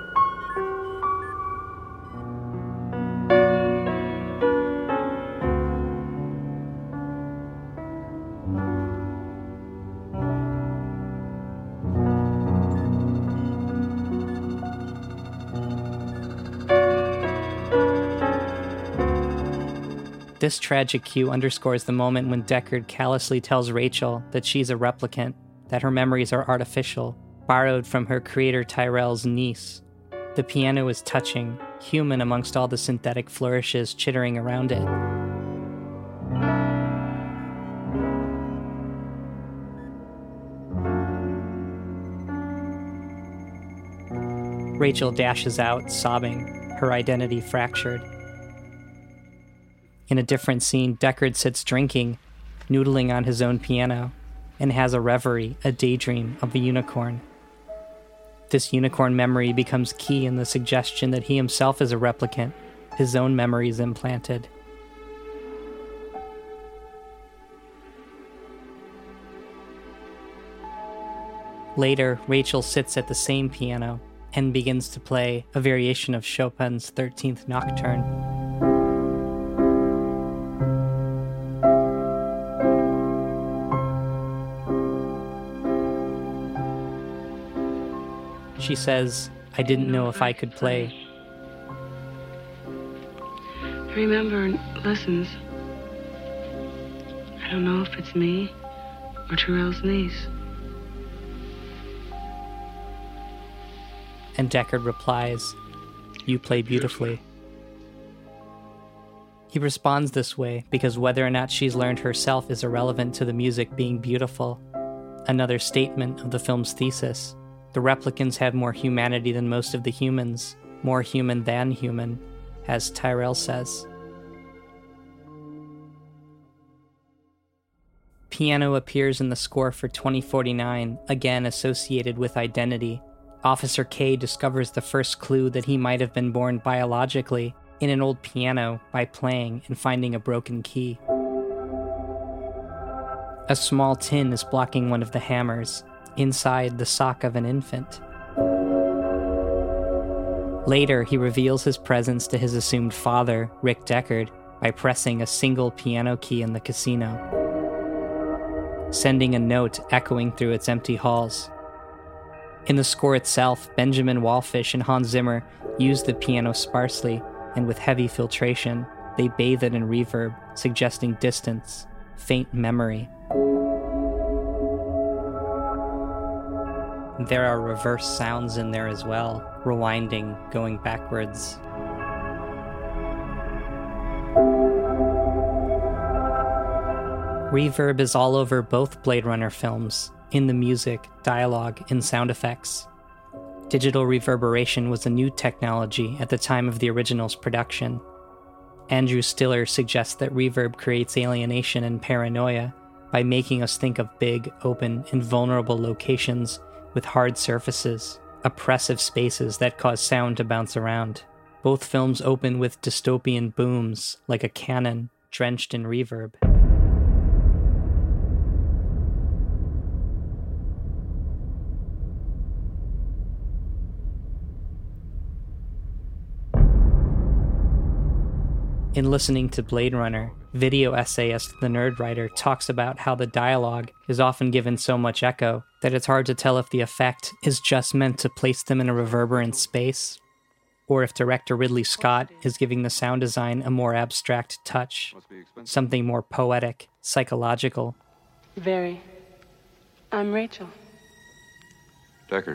This tragic cue underscores the moment when Deckard callously tells Rachel that she's a replicant, that her memories are artificial, borrowed from her creator Tyrell's niece. The piano is touching, human amongst all the synthetic flourishes chittering around it. Rachel dashes out, sobbing, her identity fractured. In a different scene, Deckard sits drinking, noodling on his own piano, and has a reverie, a daydream of a unicorn. This unicorn memory becomes key in the suggestion that he himself is a replicant, his own memories implanted. Later, Rachel sits at the same piano and begins to play a variation of Chopin's thirteenth Nocturne. She says, "I didn't know if I could play." I remember lessons. I don't know if it's me or Tyrell's niece. And Deckard replies, "You play beautifully." He responds this way because whether or not she's learned herself is irrelevant to the music being beautiful. Another statement of the film's thesis. The replicants have more humanity than most of the humans, more human than human, as Tyrell says. Piano appears in the score for twenty forty-nine, again associated with identity. Officer K discovers the first clue that he might have been born biologically in an old piano by playing and finding a broken key. A small tin is blocking one of the hammers, inside the sock of an infant. Later, he reveals his presence to his assumed father, Rick Deckard, by pressing a single piano key in the casino, sending a note echoing through its empty halls. In the score itself, Benjamin Wallfisch and Hans Zimmer use the piano sparsely, and with heavy filtration, they bathe it in reverb, suggesting distance, faint memory. There are reverse sounds in there as well, rewinding, going backwards. Reverb is all over both Blade Runner films, in the music, dialogue, and sound effects. Digital reverberation was a new technology at the time of the original's production. Andrew Stiller suggests that reverb creates alienation and paranoia by making us think of big, open, and vulnerable locations with hard surfaces, oppressive spaces that cause sound to bounce around. Both films open with dystopian booms, like a cannon, drenched in reverb. In listening to Blade Runner, video essayist The Nerdwriter talks about how the dialogue is often given so much echo that it's hard to tell if the effect is just meant to place them in a reverberant space, or if director Ridley Scott is giving the sound design a more abstract touch, something more poetic, psychological. Very. I'm Rachel. Deckard.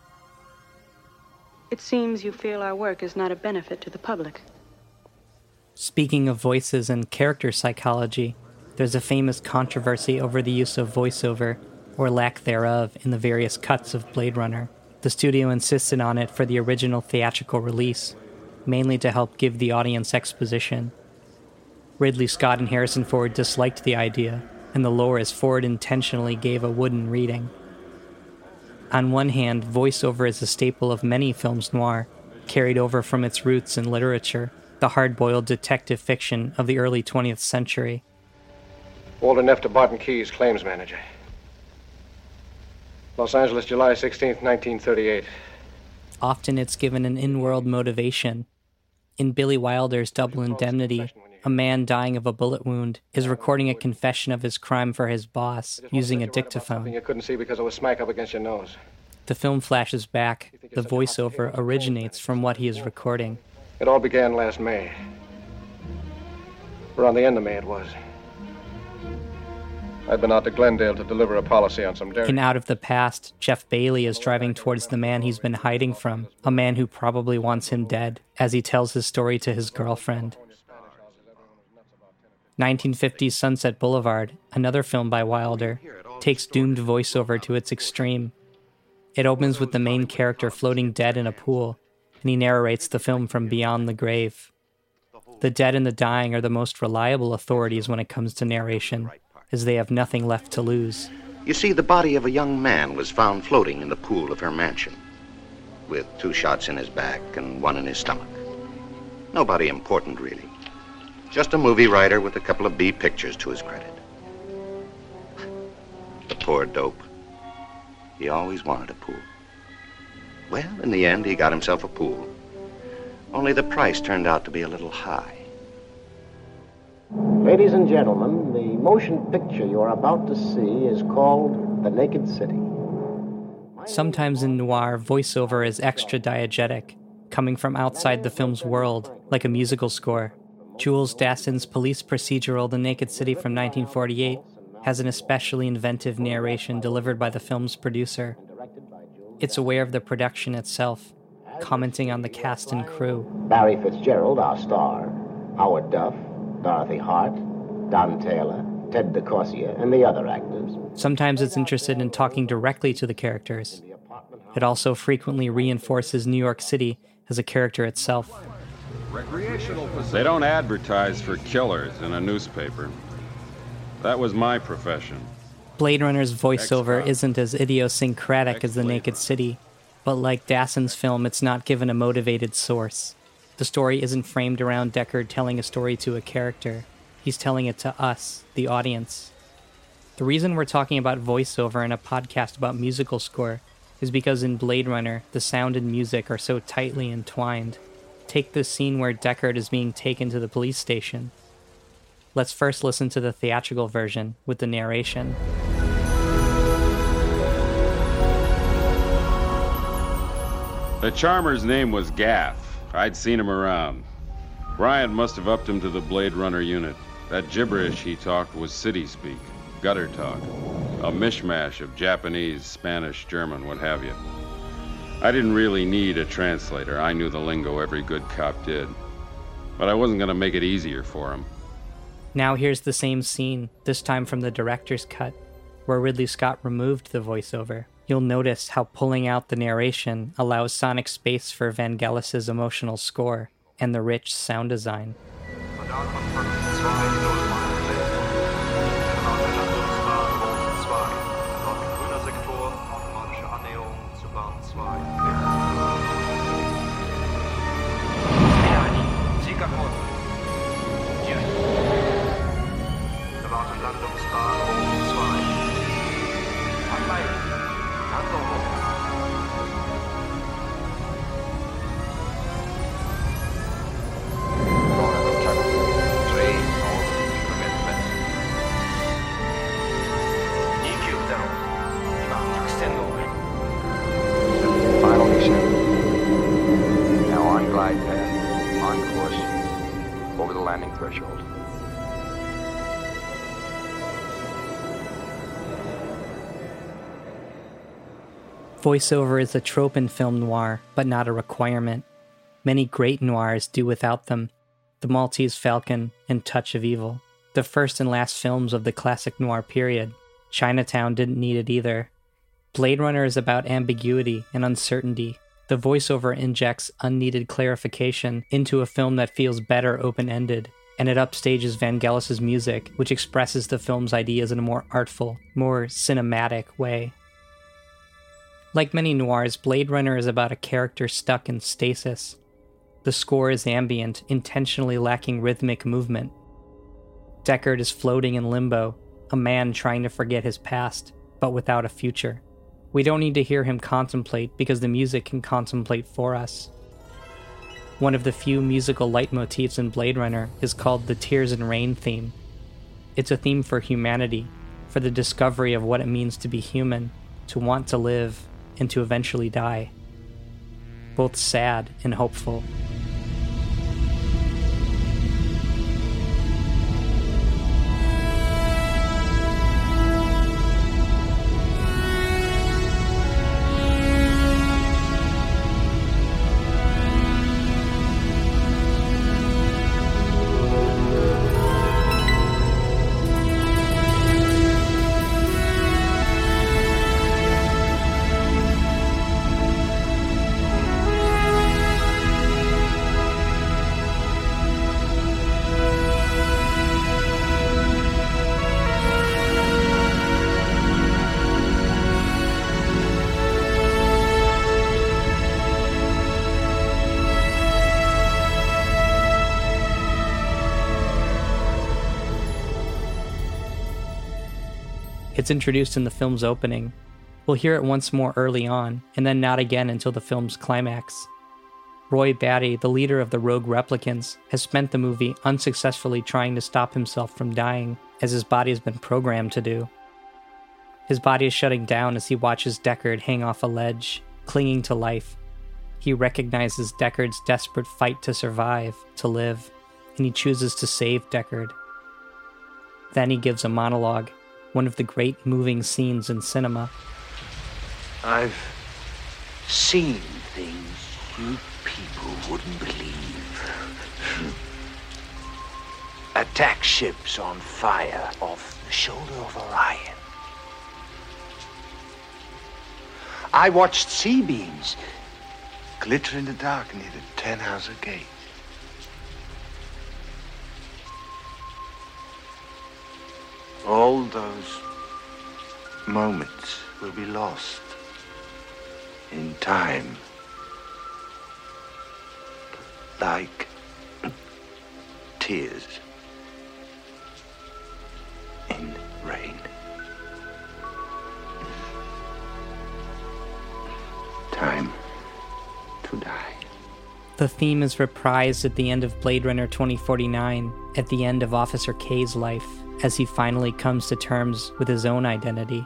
It seems you feel our work is not a benefit to the public. Speaking of voices and character psychology, there's a famous controversy over the use of voiceover, or lack thereof, in the various cuts of Blade Runner. The studio insisted on it for the original theatrical release, mainly to help give the audience exposition. Ridley Scott and Harrison Ford disliked the idea, and the lore as Ford intentionally gave a wooden reading. On one hand, voiceover is a staple of many films noir, carried over from its roots in literature, the hard-boiled detective fiction of the early twentieth century. Walter Neff to Barton Keyes, claims manager. Los Angeles, July sixteenth, nineteen thirty-eight. Often it's given an in-world motivation. In Billy Wilder's Double Indemnity, a man dying of a bullet wound is recording a confession of his crime for his boss using a dictaphone. You couldn't see because it was smack up against your nose. The film flashes back. The voiceover originates from what he is recording. It all began last May. Around the end of May it was. I'd been out to Glendale to deliver a policy on some dairy. In Out of the Past, Jeff Bailey is driving towards the man he's been hiding from, a man who probably wants him dead, as he tells his story to his girlfriend. nineteen fifties Sunset Boulevard, another film by Wilder, takes doomed voiceover to its extreme. It opens with the main character floating dead in a pool, and he narrates the film from beyond the grave. The dead and the dying are the most reliable authorities when it comes to narration, as they have nothing left to lose. You see, the body of a young man was found floating in the pool of her mansion, with two shots in his back and one in his stomach. Nobody important, really. Just a movie writer with a couple of B pictures to his credit. The poor dope. He always wanted a pool. Well, in the end, he got himself a pool. Only the price turned out to be a little high. Ladies and gentlemen, the motion picture you're about to see is called The Naked City. Sometimes in noir, voiceover is extra diegetic, coming from outside the film's world, like a musical score. Jules Dassin's police procedural The Naked City from nineteen forty-eight has an especially inventive narration delivered by the film's producer. It's aware of the production itself, commenting on the cast and crew. Barry Fitzgerald, our star, Howard Duff, Dorothy Hart, Don Taylor, Ted DeCorsia, and the other actors. Sometimes it's interested in talking directly to the characters. It also frequently reinforces New York City as a character itself. They don't advertise for killers in a newspaper. That was my profession. Blade Runner's voiceover isn't as idiosyncratic as The Naked City, but like Dassin's film, it's not given a motivated source. The story isn't framed around Deckard telling a story to a character. He's telling it to us, the audience. The reason we're talking about voiceover in a podcast about musical score is because in Blade Runner, the sound and music are so tightly entwined. Take the scene where Deckard is being taken to the police station. Let's first listen to the theatrical version with the narration. The charmer's name was Gaff. I'd seen him around. Bryant must have upped him to the Blade Runner unit. That gibberish he talked was city speak, gutter talk, a mishmash of Japanese, Spanish, German, what have you. I didn't really need a translator. I knew the lingo every good cop did. But I wasn't going to make it easier for him. Now here's the same scene, this time from the director's cut, where Ridley Scott removed the voiceover. You'll notice how pulling out the narration allows sonic space for Vangelis's emotional score and the rich sound design. Threshold. Voiceover is a trope in film noir, but not a requirement. Many great noirs do without them. The Maltese Falcon, and Touch of Evil. The first and last films of the classic noir period. Chinatown didn't need it either. Blade Runner is about ambiguity and uncertainty. The voiceover injects unneeded clarification into a film that feels better open-ended, and it upstages Vangelis' music, which expresses the film's ideas in a more artful, more cinematic way. Like many noirs, Blade Runner is about a character stuck in stasis. The score is ambient, intentionally lacking rhythmic movement. Deckard is floating in limbo, a man trying to forget his past, but without a future. We don't need to hear him contemplate because the music can contemplate for us. One of the few musical leitmotifs in Blade Runner is called the Tears and Rain theme. It's a theme for humanity, for the discovery of what it means to be human, to want to live, and to eventually die. Both sad and hopeful. It's introduced in the film's opening. We'll hear it once more early on, and then not again until the film's climax. Roy Batty, the leader of the rogue replicants, has spent the movie unsuccessfully trying to stop himself from dying, as his body has been programmed to do. His body is shutting down as he watches Deckard hang off a ledge, clinging to life. He recognizes Deckard's desperate fight to survive, to live, and he chooses to save Deckard. Then he gives a monologue, one of the great moving scenes in cinema. I've seen things you people wouldn't believe. Attack ships on fire off the shoulder of Orion. I watched sea beams glitter in the dark near the Tannhauser Gate. All those moments will be lost in time, like tears in rain. Time to die. The theme is reprised at the end of Blade Runner twenty forty-nine, at the end of Officer K's life, as he finally comes to terms with his own identity.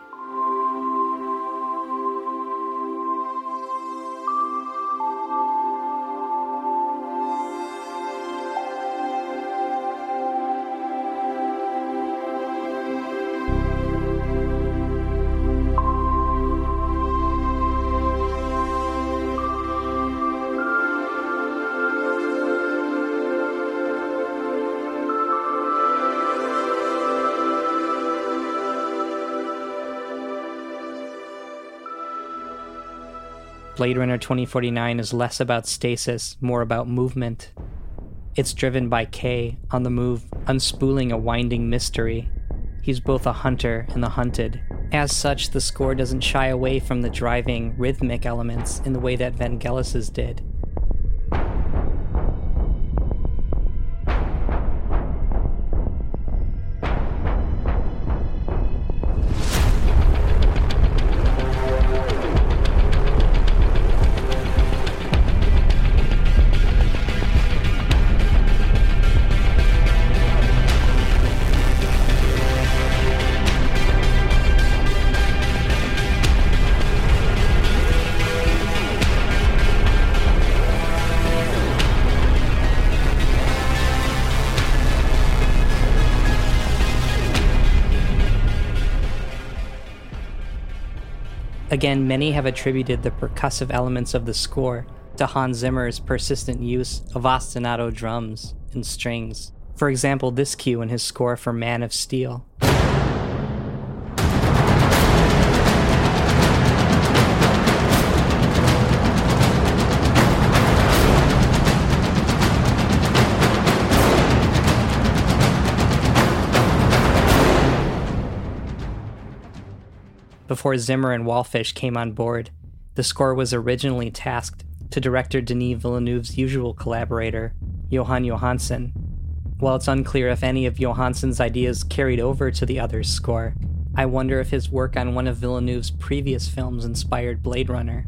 Blade Runner twenty forty-nine is less about stasis, more about movement. It's driven by K, on the move, unspooling a winding mystery. He's both a hunter and the hunted. As such, the score doesn't shy away from the driving, rhythmic elements in the way that Vangelis's did. Again, many have attributed the percussive elements of the score to to Hans Zimmer's persistent use of ostinato drums and strings. For example, this cue in his score for Man of Steel. Before Zimmer and Wallfisch came on board, the score was originally tasked to director Denis Villeneuve's usual collaborator, Johan Johansson. While it's unclear if any of Johansson's ideas carried over to the other's score, I wonder if his work on one of Villeneuve's previous films inspired Blade Runner.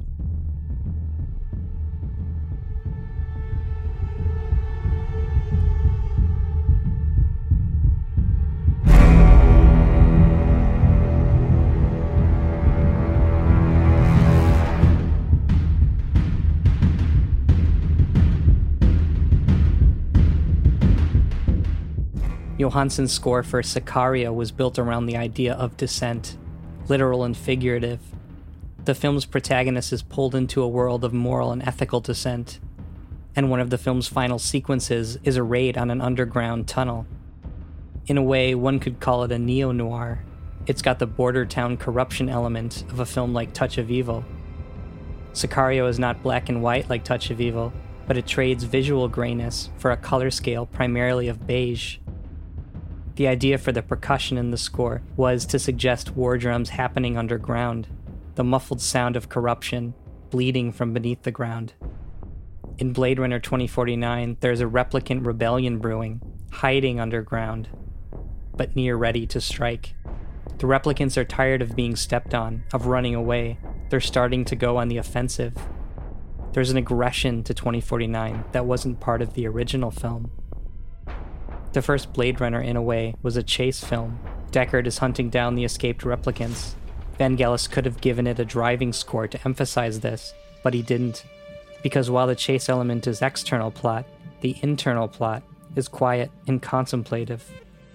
Johansson's score for Sicario was built around the idea of descent, literal and figurative. The film's protagonist is pulled into a world of moral and ethical descent, and one of the film's final sequences is a raid on an underground tunnel. In a way, one could call it a neo-noir. It's got the border town corruption element of a film like Touch of Evil. Sicario is not black and white like Touch of Evil, but it trades visual grayness for a color scale primarily of beige. The idea for the percussion in the score was to suggest war drums happening underground, the muffled sound of corruption, bleeding from beneath the ground. In Blade Runner twenty forty-nine, there's a replicant rebellion brewing, hiding underground, but near ready to strike. The replicants are tired of being stepped on, of running away. They're starting to go on the offensive. There's an aggression to twenty forty-nine that wasn't part of the original film. The first Blade Runner, in a way, was a chase film. Deckard is hunting down the escaped replicants. Vangelis could have given it a driving score to emphasize this, but he didn't. Because while the chase element is external plot, the internal plot is quiet and contemplative.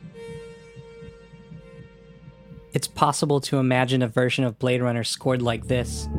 It's possible to imagine a version of Blade Runner scored like this.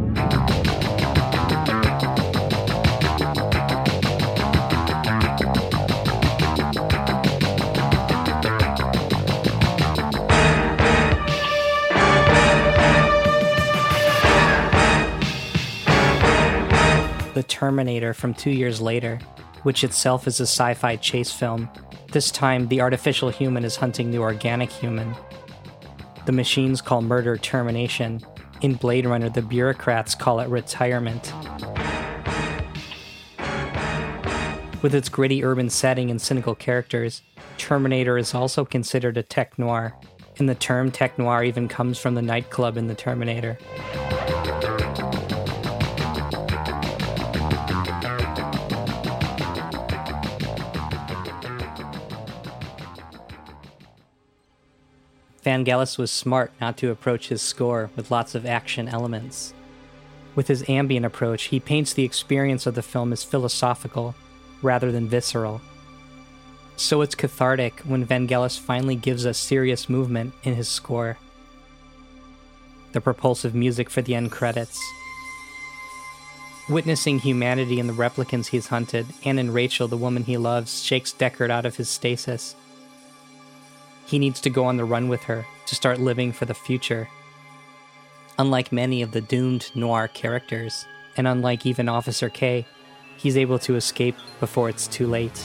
The Terminator from two years later, which itself is a sci-fi chase film. This time, the artificial human is hunting the organic human. The machines call murder termination. In Blade Runner, the bureaucrats call it retirement. With its gritty urban setting and cynical characters, Terminator is also considered a tech noir, and the term tech noir even comes from the nightclub in The Terminator. Vangelis was smart not to approach his score with lots of action elements. With his ambient approach, he paints the experience of the film as philosophical, rather than visceral. So it's cathartic when Vangelis finally gives us serious movement in his score. The propulsive music for the end credits. Witnessing humanity in the replicants he's hunted, and in Rachel, the woman he loves, shakes Deckard out of his stasis. He needs to go on the run with her, to start living for the future. Unlike many of the doomed noir characters, and unlike even Officer K, he's able to escape before it's too late.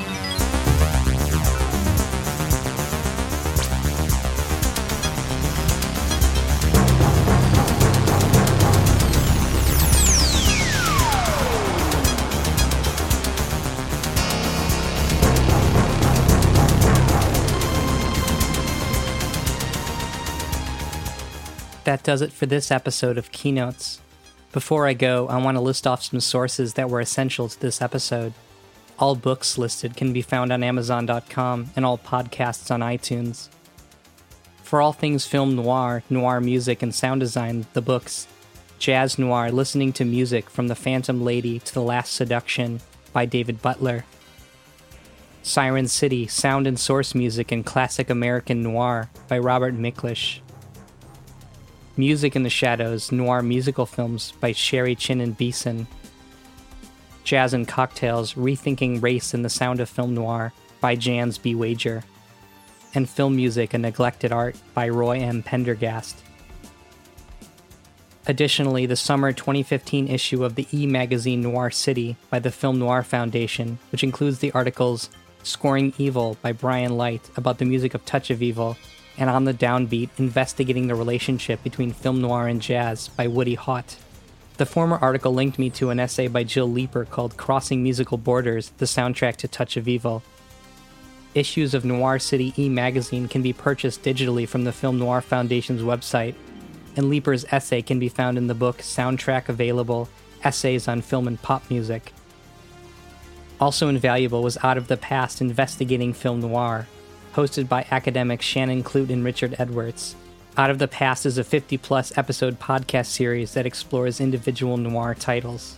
That does it for this episode of Keynotes. Before I go, I want to list off some sources that were essential to this episode. All books listed can be found on Amazon dot com and all podcasts on iTunes. For all things film noir, noir music, and sound design, the books Jazz Noir, Listening to Music from The Phantom Lady to The Last Seduction by David Butler. Siren City, Sound and Source Music in Classic American Noir by Robert Miklish. Music in the Shadows, Noir Musical Films by Sherry Chin and Beeson. Jazz and Cocktails, Rethinking Race in the Sound of Film Noir by Jans B. Wager, and Film Music, A Neglected Art by Roy M. Pendergast. Additionally, the summer twenty fifteen issue of the e-magazine Noir City by the Film Noir Foundation, which includes the articles Scoring Evil by Brian Light about the music of Touch of Evil, and On the Downbeat, investigating the relationship between film noir and jazz by Woody Haught. The former article linked me to an essay by Jill Leeper called Crossing Musical Borders, the Soundtrack to Touch of Evil. Issues of Noir City e-magazine can be purchased digitally from the Film Noir Foundation's website, and Leeper's essay can be found in the book Soundtrack Available, Essays on Film and Pop Music. Also invaluable was Out of the Past, Investigating Film Noir, hosted by academics Shannon Clute and Richard Edwards. Out of the Past is a fifty-plus episode podcast series that explores individual noir titles.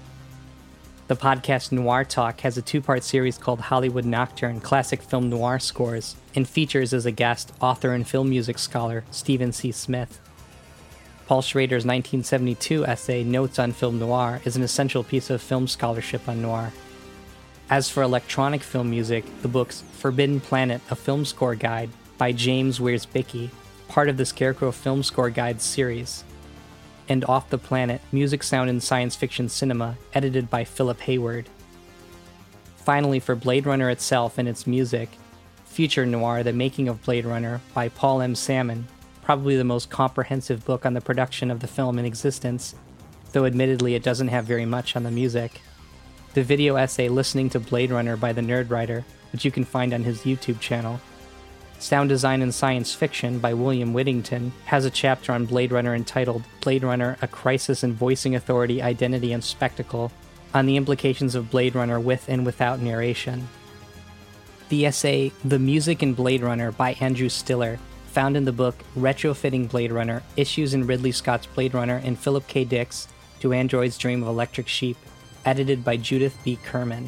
The podcast Noir Talk has a two-part series called Hollywood Nocturne, Classic Film Noir Scores, and features as a guest author and film music scholar Stephen C. Smith. Paul Schrader's nineteen seventy-two essay, Notes on Film Noir, is an essential piece of film scholarship on noir. As for electronic film music, the books Forbidden Planet, A Film Score Guide by James Wiersbicki, part of the Scarecrow Film Score Guides series, and Off the Planet, Music, Sound, and Science Fiction Cinema, edited by Philip Hayward. Finally, for Blade Runner itself and its music, Future Noir, The Making of Blade Runner by Paul M. Salmon, probably the most comprehensive book on the production of the film in existence, though admittedly it doesn't have very much on the music. The video essay Listening to Blade Runner by the Nerd Writer, which you can find on his YouTube channel. Sound Design and Science Fiction by William Whittington has a chapter on Blade Runner entitled Blade Runner, A Crisis in Voicing Authority, Identity, and Spectacle, on the implications of Blade Runner with and without narration. The essay The Music in Blade Runner by Andrew Stiller, found in the book Retrofitting Blade Runner, Issues in Ridley Scott's Blade Runner and Philip K. Dick's Do Androids Dream of Electric Sheep, edited by Judith B. Kerman.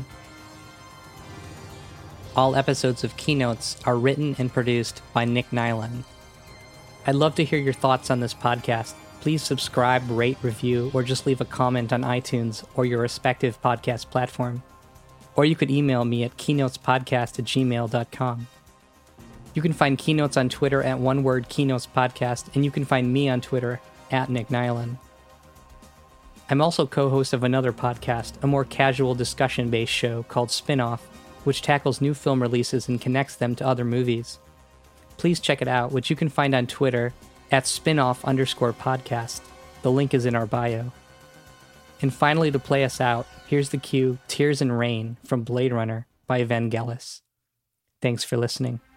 All episodes of Keynotes are written and produced by Nick Nyland. I'd love to hear your thoughts on this podcast. Please subscribe, rate, review, or just leave a comment on iTunes or your respective podcast platform. Or you could email me at keynotespodcast at gmail dot com. You can find Keynotes on Twitter at one word Keynotes Podcast, and you can find me on Twitter at Nick Nyland. I'm also co-host of another podcast, a more casual discussion-based show called Spinoff, which tackles new film releases and connects them to other movies. Please check it out, which you can find on Twitter at spinoff underscore podcast. The link is in our bio. And finally, to play us out, here's the cue Tears and Rain from Blade Runner by Vangelis. Thanks for listening.